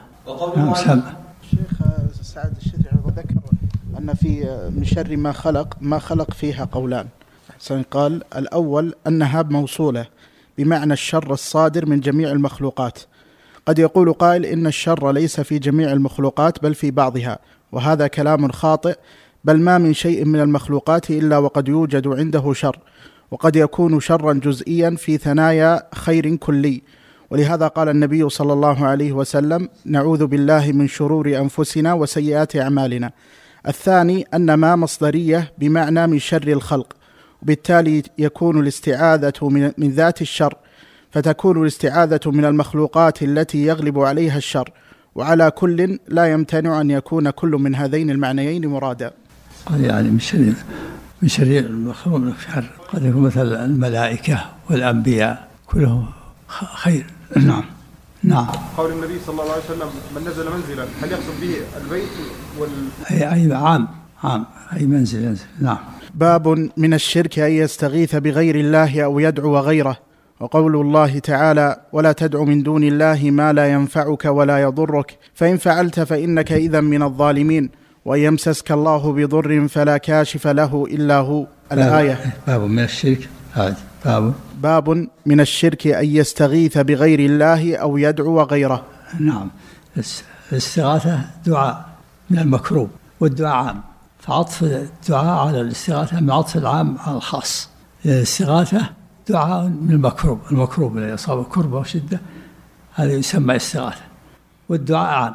Speaker 4: الشيخ سعد الشريعي ذكر أن في من شر ما خلق فيها قولان. قال الأول أنها موصولة بمعنى الشر الصادر من جميع المخلوقات. قد يقول قائل إن الشر ليس في جميع المخلوقات بل في بعضها، وهذا كلام خاطئ، بل ما من شيء من المخلوقات إلا وقد يوجد عنده شر، وقد يكون شرا جزئيا في ثنايا خير كلي، ولهذا قال النبي صلى الله عليه وسلم: نعوذ بالله من شرور أنفسنا وسيئات أعمالنا. الثاني أن ما مصدرية بمعنى من شر الخلق، وبالتالي يكون الاستعاذة من ذات الشر، فتكون الاستعاذة من المخلوقات التي يغلب عليها الشر، وعلى كل لا يمتنع أن يكون كل من هذين المعنيين مرادا.
Speaker 1: يعني من شر المخلوق قد يكون مثل الملائكة والأنبياء كلهم خير. نعم. نعم.
Speaker 3: قول النبي صلى الله عليه وسلم: من نزل منزلا، هل يقصد به البيت
Speaker 1: أي عام أي منزل ينزل. نعم.
Speaker 4: باب من الشرك أن يستغيث بغير الله أو يدعو غيره. وقول الله تعالى: ولا تدع من دون الله ما لا ينفعك ولا يضرك فإن فعلت فإنك إذا من الظالمين وإن يمسسك الله بضر فلا كاشف له إلا هو. الآية.
Speaker 1: باب من الشرك.
Speaker 4: باب من الشرك أن يستغيث بغير الله أو يدعو غيره.
Speaker 1: نعم. الاستغاثة دعاء من المكروب، والدعاء عام، فعطف الدعاء على الاستغاثة من عطف العام على الخاص. الاستغاثة دعاء من المكروب الذي يصاب كربة وشدة، هذا يسمى استغاثة. والدعاء عام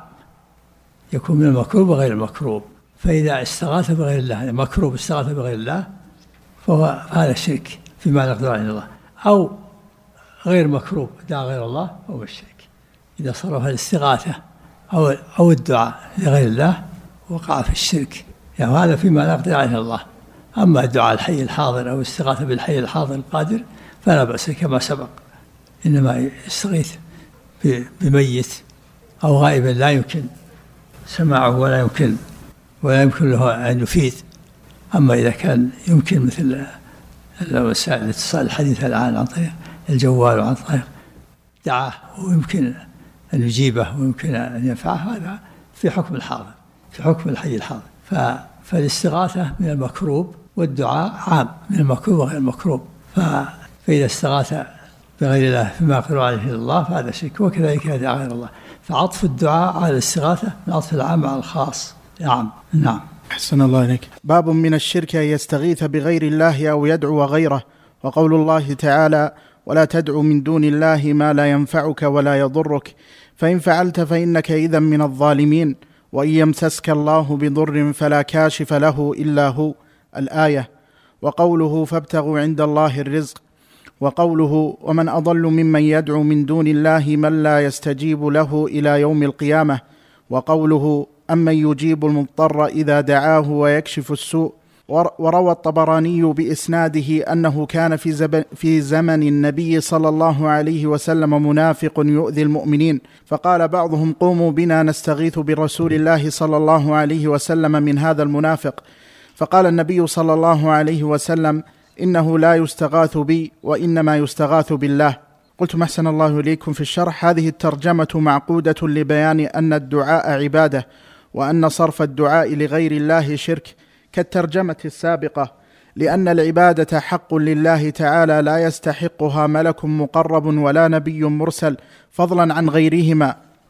Speaker 1: يكون من المكروب وغير المكروب، فإذا استغاث بغير الله، مكروب استغاث بغير الله، فهو هذا شرك فيما لا يقدر عليه الله، أو غير مكروب دعا غير الله فهو الشرك. إذا صرف الاستغاثة أو الدعاء لغير الله وقع في الشرك، يعني هذا فيما لا يقدر عليه الله. أما دعاء الحي الحاضر أو الاستغاثة بالحي الحاضر القادر فلا بأس كما سبق، إنما يستغيث بميت أو غائب لا يمكن سماعه ولا يمكن له أن يفيد. أما إذا كان يمكن مثل وسائل الاتصال الحديثة الآن عن طريق الجوال وعن طريق دعاه ويمكن أن يجيبه ويمكن أن ينفعه، هذا في حكم الحاضر، في حكم الحي الحاضر. فالاستغاثة من المكروب، والدعاء عام من المكروب وغير المكروب. فإذا استغاث بغير الله فيما يقدر عليه الله فهذا شرك، وكذلك يدعى غير الله. فعطف الدعاء على الاستغاثة من عطف العام على الخاص. نعم.
Speaker 4: أحسن الله إليك. باب من الشرك أن يستغيث بغير الله أو يدعو غيره. وقول الله تعالى: ولا تدع من دون الله ما لا ينفعك ولا يضرك فإن فعلت فإنك إذا من الظالمين وإن يمسسك الله بضر فلا كاشف له إلا هو. الآية. وقوله: فابتغوا عند الله الرزق. وقوله: ومن أضل ممن يدعو من دون الله من لا يستجيب له إلى يوم القيامة. وقوله: أمن يجيب المضطر إذا دعاه ويكشف السوء. وروى الطبراني بإسناده أنه كان في زمن النبي صلى الله عليه وسلم منافق يؤذي المؤمنين، فقال بعضهم: قوموا بنا نستغيث برسول الله صلى الله عليه وسلم من هذا المنافق. فقال النبي صلى الله عليه وسلم: إنه لا يستغاث بي وإنما يستغاث بالله. قلت: أحسن الله إليكم. في الشرح: هذه الترجمة معقودة لبيان أن الدعاء عبادة، وأن صرف الدعاء لغير الله شرك، كالترجمة السابقة، لأن العبادة حق لله تعالى لا يستحقها ملك مقرب ولا نبي مرسل فضلا عن غيرهما،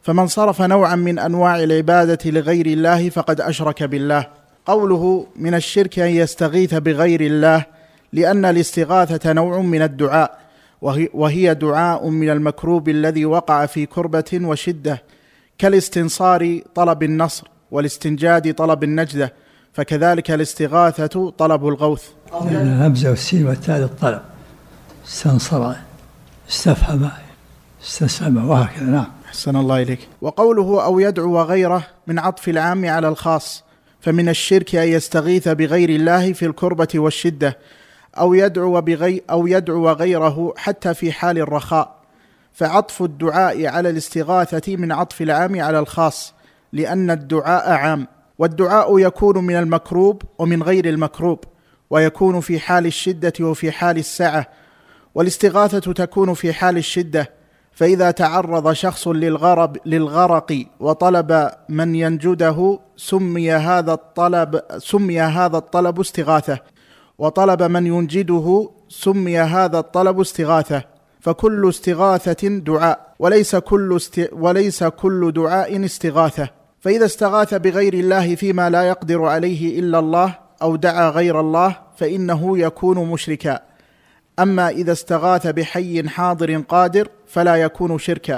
Speaker 4: فمن صرف نوعا من أنواع العبادة لغير الله فقد أشرك بالله. قوله من الشرك أن يستغيث بغير الله، لأن الاستغاثة نوع من الدعاء، وهي دعاء من المكروب الذي وقع في كربة وشدة، كالاستنصار طلب النصر، والاستنجاد طلب النجدة، فكذلك الاستغاثة طلب الغوث.
Speaker 1: الهمزة والسين والتاء للطلب، استنصر، استفهم، استسلم، وهكذا. نعم.
Speaker 4: أحسن الله إليك. وقوله أو يدعو غيره من عطف العام على الخاص، فمن الشرك أن يستغيث بغير الله في الكربة والشدة، أو يدعو غيره حتى في حال الرخاء، فعطف الدعاء على الاستغاثة من عطف العام على الخاص، لأن الدعاء عام، والدعاء يكون من المكروب ومن غير المكروب، ويكون في حال الشدة وفي حال السعة، والاستغاثة تكون في حال الشدة، فإذا تعرض شخص للغرق وطلب من ينجده سمي هذا الطلب استغاثة، وطلب من ينجده سمي هذا الطلب استغاثة، فكل استغاثة دعاء، وليس كل دعاء استغاثة. فإذا استغاث بغير الله فيما لا يقدر عليه إلا الله أو دعا غير الله فإنه يكون مشركا. أما إذا استغاث بحي حاضر قادر فلا يكون شركا،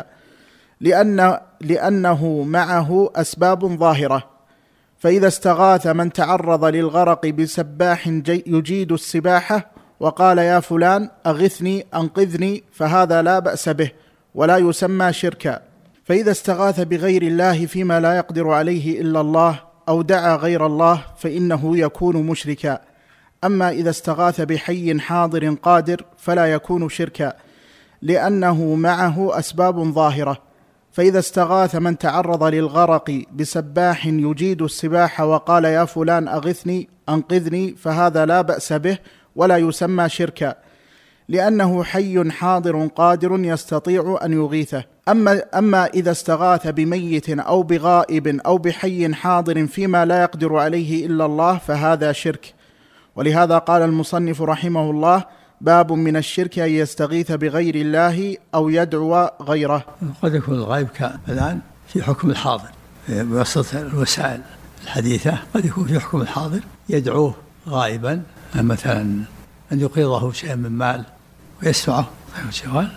Speaker 4: لأنه معه أسباب ظاهرة. فإذا استغاث من تعرض للغرق بسباح يجيد السباحة وقال يا فلان أغثني أنقذني، فهذا لا بأس به ولا يسمى شركا. فإذا استغاث بغير الله فيما لا يقدر عليه إلا الله أو دعا غير الله فإنه يكون مشركا. أما إذا استغاث بحي حاضر قادر فلا يكون شركا، لأنه معه أسباب ظاهرة. فإذا استغاث من تعرض للغرق بسباح يجيد السباحة وقال يا فلان أغثني أنقذني، فهذا لا بأس به ولا يسمى شركا، لأنه حي حاضر قادر يستطيع أن يغيثه. أما إذا استغاث بميت أو بغائب أو بحي حاضر فيما لا يقدر عليه إلا الله فهذا شرك. ولهذا قال المصنف رحمه الله: باب من الشرك أن يستغيث بغير الله أو يدعو غيره.
Speaker 1: قد يكون الغائب الآن في حكم الحاضر بواسطة الوسائل الحديثة، قد يكون في حكم الحاضر يدعوه غائبا، مثلا أن يقرضه شيئا من مال ويسمعه شغال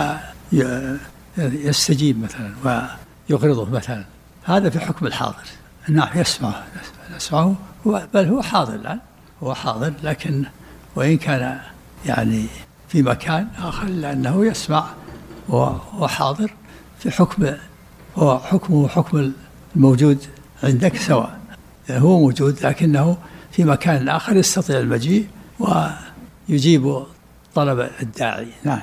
Speaker 1: فيستجيب مثلا ويقرضه مثلا، هذا في حكم الحاضر. نعم يسمعه بل هو حاضر الآن، هو حاضر، لكن وإن كان يعني في مكان آخر لأنه يسمع وحاضر في حكم، هو حكمه حكم الموجود عندك سواء، هو موجود لكنه في مكان آخر يستطيع المجيء ويجيب طلب الداعي. نعم.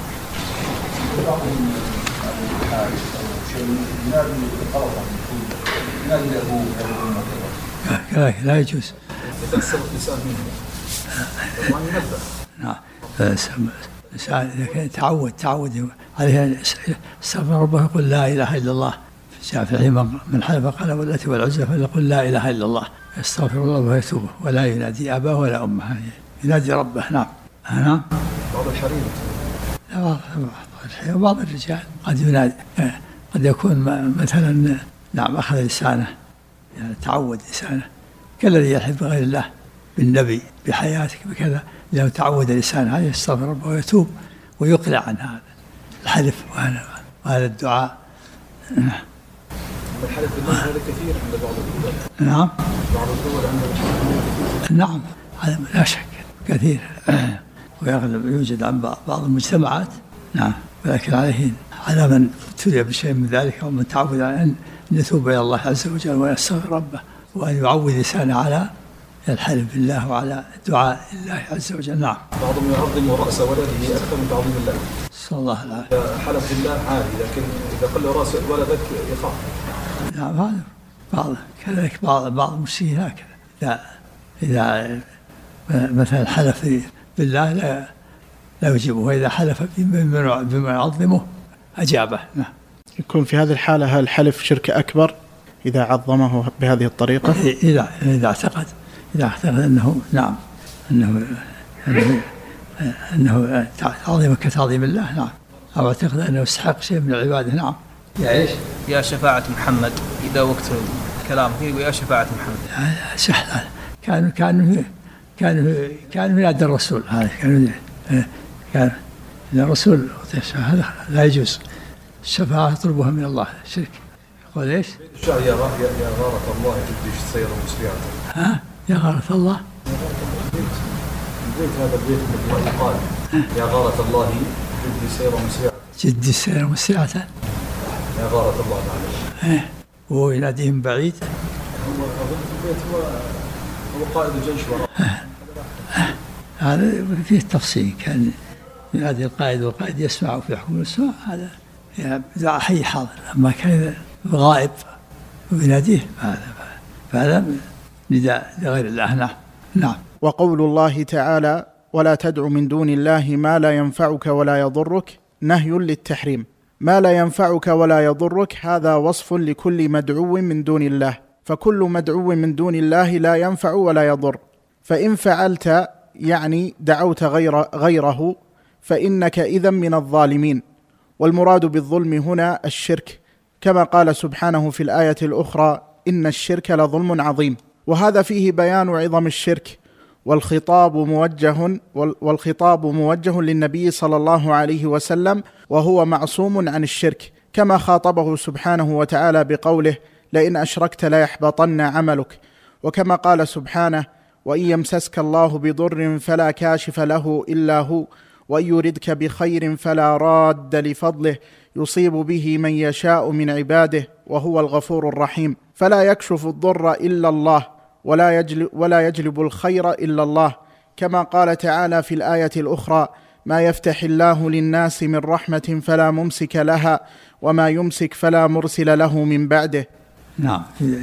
Speaker 1: كذلك لا يجوز. نعم. إذا كان تعود عليه استغفر ربه يقول لا إله إلا الله. الشافعي من حلف قال واللات والعزى فليقل لا إله إلا الله، يستغفر الله ويتوبه ولا ينادي أباه ولا أمه، ينادي ربه. نعم. نعم.
Speaker 3: بعض الحريم
Speaker 1: بعض الرجال قد ينادي، قد يكون مثلا نعم أخذ لسانه، يعني تعود لسانه كالذي يحلف بغير الله، بالنبي، بحياتك، بكذا، لو تعود لسانه هذا يستغفر ربه ويتوب ويقلع عن هذا الحلف وهذا الدعاء.
Speaker 3: الحلف بالله هذا كثير عند بعض الدول.
Speaker 1: نعم.
Speaker 3: بعض الدول عند الحلف.
Speaker 1: نعم هذا لا شك كثير، ويغلب يوجد عن بعض المجتمعات. نعم. ولكن على من ابتلي بشيء من ذلك أو من تعود على أن يتوب إلى الله عز وجل ويستغفر ربه، وأن يعود لسانه على الحلف بالله وعلى دعاء الله عز وجل. نعم.
Speaker 3: بعضهم يعظم رأس ولده أكثر من تعظيم الله.
Speaker 1: صلى الله عليه وسلم.
Speaker 3: حلف بالله عادي، لكن إذا قل رأس ولدك يخاف.
Speaker 1: نعم. هذا كذلك بعض المسلمين هكذا، إذا مثلا حلف بالله لا يجيبه، وإذا حلف بما يعظمه أجابه. نعم.
Speaker 4: يكون في هذه الحالة الحلف شرك أكبر إذا عظمه بهذه الطريقة.
Speaker 1: إذا اعتقد أنه نعم أنه تعظيم كتعظيم الله. نعم. أو اعتقد أنه يستحق شيء من العبادة. نعم. يا إيش؟
Speaker 6: يا شفاعة محمد، إذا وقت الكلام فيه ويا شفاعة محمد.
Speaker 1: سهل. كانوا ينادى الرسول، هذا كان الرسول هذا لا يجوز الشفاعة يطلبها من الله، شرك. يقول ايش؟
Speaker 7: الشعر يا غارة الله جدي سير مسرعة.
Speaker 1: يا غارة الله.
Speaker 7: البيت هذا البيت من يقال يا غارة الله جدي سير مسرعة.
Speaker 1: جدي سير مسرعة.
Speaker 7: يا غارة الله معلش.
Speaker 1: وهو يناديهم بعيد.
Speaker 7: هو البيت هو قائد الجيش وراء.
Speaker 1: هذا فيه تفصيل، كان ينادي القائد والقائد يسمع وفي حكم السمع، هذا دعاء حي حاضر. أما كان غائب ويناديه فهذا نداء لغير الله. نعم.
Speaker 4: وقول الله تعالى ولا تدع من دون الله ما لا ينفعك ولا يضرك نهي للتحريم. ما لا ينفعك ولا يضرك هذا وصف لكل مدعو من دون الله، فكل مدعو من دون الله لا ينفع ولا يضر. فإن فعلت يعني دعوت غيره فإنك إذن من الظالمين. والمراد بالظلم هنا الشرك، كما قال سبحانه في الآية الأخرى إن الشرك لظلم عظيم. وهذا فيه بيان عظم الشرك، والخطاب موجه للنبي صلى الله عليه وسلم، وهو معصوم عن الشرك، كما خاطبه سبحانه وتعالى بقوله لئن أشركت ليحبطن عملك. وكما قال سبحانه وإن يمسسك الله بضر فلا كاشف له إلا هو وإن يردك بخير فلا راد لفضله يصيب به من يشاء من عباده وهو الغفور الرحيم. فلا يكشف الضر إلا الله ولا يجلب الخير إلا الله، كما قال تعالى في الآية الأخرى ما يفتح الله للناس من رحمة فلا ممسك لها وما يمسك فلا مرسل له من بعده.
Speaker 1: نعم.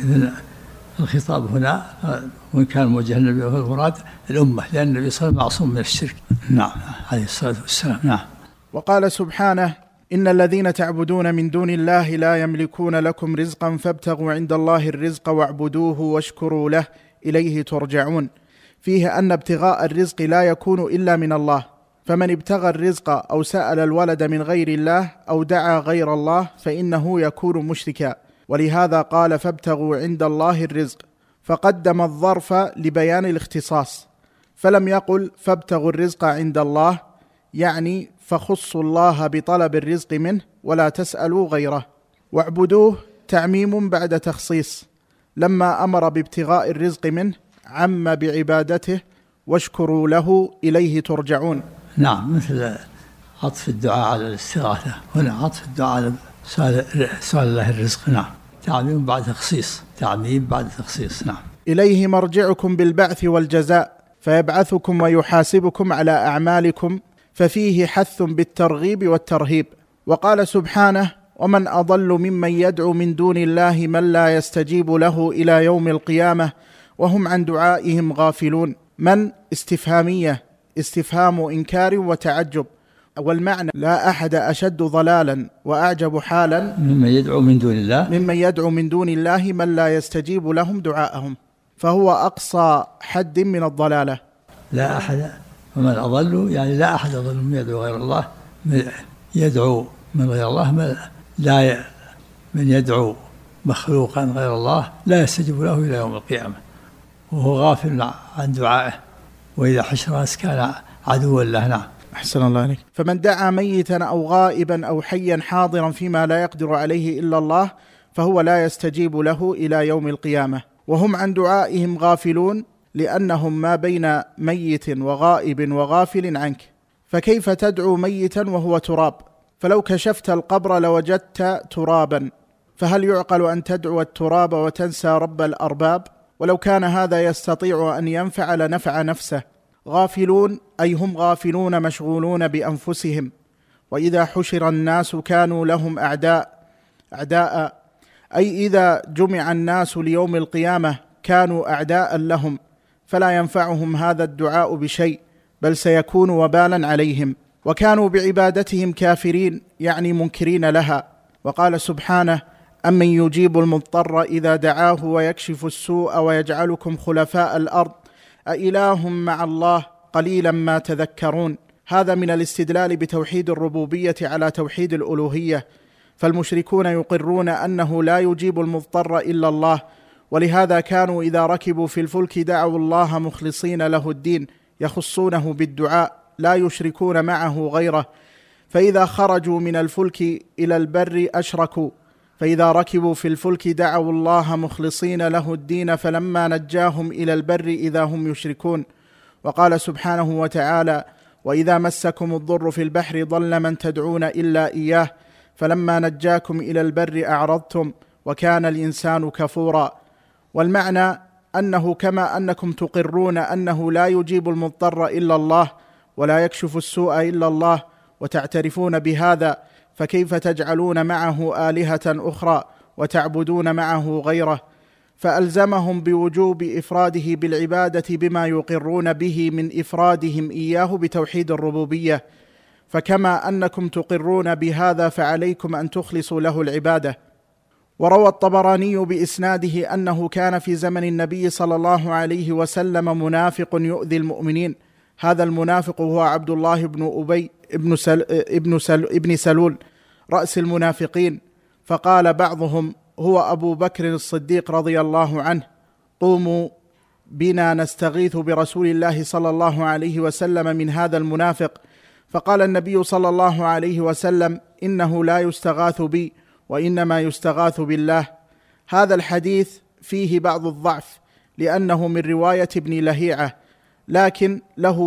Speaker 1: الخطاب هنا وإن كان موجه للنبي والمراد الأمة، لأن النبي صلى الله عليه وسلم معصوم من الشرك. نعم عليه الصلاة والسلام. نعم.
Speaker 4: وقال سبحانه إن الذين تعبدون من دون الله لا يملكون لكم رزقا فابتغوا عند الله الرزق واعبدوه واشكروا له إليه ترجعون. فيه أن ابتغاء الرزق لا يكون إلا من الله، فمن ابتغى الرزق أو سأل الولد من غير الله أو دعا غير الله فإنه يكون مشركا. ولهذا قال فابتغوا عند الله الرزق، فقدم الظرف لبيان الاختصاص، فلم يقل فابتغوا الرزق عند الله، يعني فخصوا الله بطلب الرزق منه ولا تسألوا غيره. واعبدوه تعميم بعد تخصيص، لما أمر بابتغاء الرزق منه عم بعبادته واشكروا له إليه ترجعون.
Speaker 1: نعم، مثل عطف الدعاء على الاستغاثة، هنا عطف الدعاء على سؤال الله الرزق. نعم، تعميم بعد تخصيص، تعميم بعد تخصيص. نعم.
Speaker 4: إليه مرجعكم بالبعث والجزاء، فيبعثكم ويحاسبكم على أعمالكم، ففيه حث بالترغيب والترهيب. وقال سبحانه ومن أضل ممن يدعو من دون الله من لا يستجيب له إلى يوم القيامة وهم عن دعائهم غافلون. من استفهامية، استفهام إنكار وتعجب، والمعنى لا أحد أشد ضلالا وأعجب حالا
Speaker 1: ممن يدعو من دون الله،
Speaker 4: ممن يدعو من دون الله من لا يستجيب لهم دعاءهم، فهو أقصى حد من الضلالة.
Speaker 1: لا أحد، ومن أضل يعني لا أحد أضل من يدعو غير الله، يدعو من غير الله، من يدعو مخلوقا غير الله لا يستجيب له إلى يوم القيامة وهو غافل عن دعائه، وإذا حشر الناس كان عدوا له. نعم.
Speaker 4: أحسن الله عليك. فمن دعا ميتا أو غائبا أو حيا حاضرا فيما لا يقدر عليه إلا الله فهو لا يستجيب له إلى يوم القيامة، وهم عن دعائهم غافلون، لأنهم ما بين ميت وغائب وغافل عنك. فكيف تدعو ميتا وهو تراب؟ فلو كشفت القبر لوجدت ترابا، فهل يعقل أن تدعو التراب وتنسى رب الأرباب؟ ولو كان هذا يستطيع أن ينفع لنفع نفسه. غافلون أي هم غافلون مشغولون بأنفسهم. وإذا حشر الناس كانوا لهم أعداء، أي إذا جمع الناس ليوم القيامة كانوا أعداء لهم، فلا ينفعهم هذا الدعاء بشيء، بل سيكون وبالا عليهم. وكانوا بعبادتهم كافرين، يعني منكرين لها. وقال سبحانه أمن يجيب المضطر إذا دعاه ويكشف السوء ويجعلكم خلفاء الأرض أإله مع الله قليلا ما تذكرون. هذا من الاستدلال بتوحيد الربوبية على توحيد الألوهية، فالمشركون يقرون أنه لا يجيب المضطر إلا الله، ولهذا كانوا إذا ركبوا في الفلك دعوا الله مخلصين له الدين، يخصونه بالدعاء لا يشركون معه غيره. فإذا خرجوا من الفلك إلى البر أشركوا، فإذا ركبوا في الفلك دعوا الله مخلصين له الدين، فلما نجاهم إلى البر إذا هم يشركون. وقال سبحانه وتعالى: وإذا مسكم الضر في البحر ضل من تدعون إلا إياه فلما نجاكم إلى البر أعرضتم وكان الإنسان كفورا. والمعنى أنه كما أنكم تقرون أنه لا يجيب المضطر إلا الله ولا يكشف السوء إلا الله وتعترفون بهذا، فكيف تجعلون معه آلهة أخرى وتعبدون معه غيره؟ فألزمهم بوجوب إفراده بالعبادة بما يقرون به من إفرادهم إياه بتوحيد الربوبية. فكما أنكم تقرون بهذا فعليكم أن تخلصوا له العبادة. وروى الطبراني بإسناده أنه كان في زمن النبي صلى الله عليه وسلم منافق يؤذي المؤمنين. هذا المنافق هو عبد الله بن أبي ابن سلول رأس المنافقين. فقال بعضهم هو أبو بكر الصديق رضي الله عنه: قوموا بنا نستغيث برسول الله صلى الله عليه وسلم من هذا المنافق. فقال النبي صلى الله عليه وسلم: إنه لا يستغاث بي وإنما يستغاث بالله. هذا الحديث فيه بعض الضعف لأنه من رواية ابن لهيعة، لكن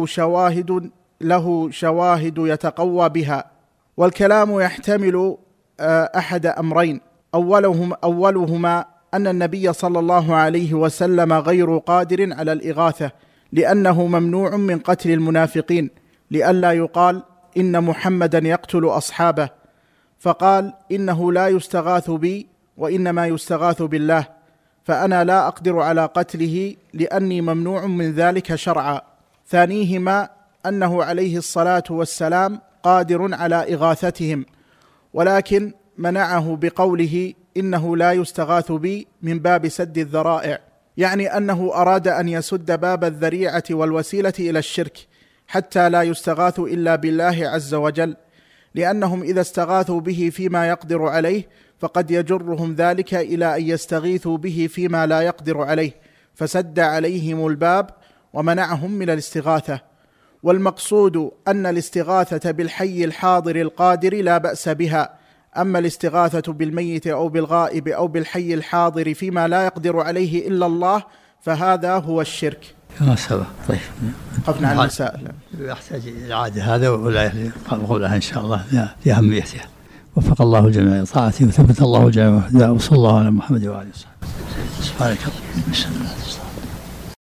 Speaker 4: له شواهد يتقوى بها. والكلام يحتمل أحد أمرين: أولهما أن النبي صلى الله عليه وسلم غير قادر على الإغاثة، لأنه ممنوع من قتل المنافقين، لئلا يقال إن محمدا يقتل أصحابه، فقال: إنه لا يستغاث بي وإنما يستغاث بالله، فأنا لا أقدر على قتله لأني ممنوع من ذلك شرعا. ثانيهما أنه عليه الصلاة والسلام قادر على إغاثتهم، ولكن منعه بقوله: إنه لا يستغاث بي من باب سد الذرائع، يعني أنه أراد أن يسد باب الذريعة والوسيلة إلى الشرك حتى لا يستغاث إلا بالله عز وجل، لأنهم إذا استغاثوا به فيما يقدر عليه فقد يجرهم ذلك إلى أن يستغيثوا به فيما لا يقدر عليه، فسد عليهم الباب ومنعهم من الاستغاثة. والمقصود أن الاستغاثة بالحي الحاضر القادر لا بأس بها، أما الاستغاثة بالميت أو بالغائب أو بالحي الحاضر فيما لا يقدر عليه إلا الله فهذا هو الشرك.
Speaker 1: كما سبق. طيب،
Speaker 4: قفنا عن المسائل.
Speaker 1: يحتاج إلى عادة هذا ولا قولها إن شاء الله لأهميته. وفق الله الجميع لطاعته وثبت الله الجميع، وصلى الله على محمد وعلى آله وصحبه. سبحانك اللهم وبحمدك.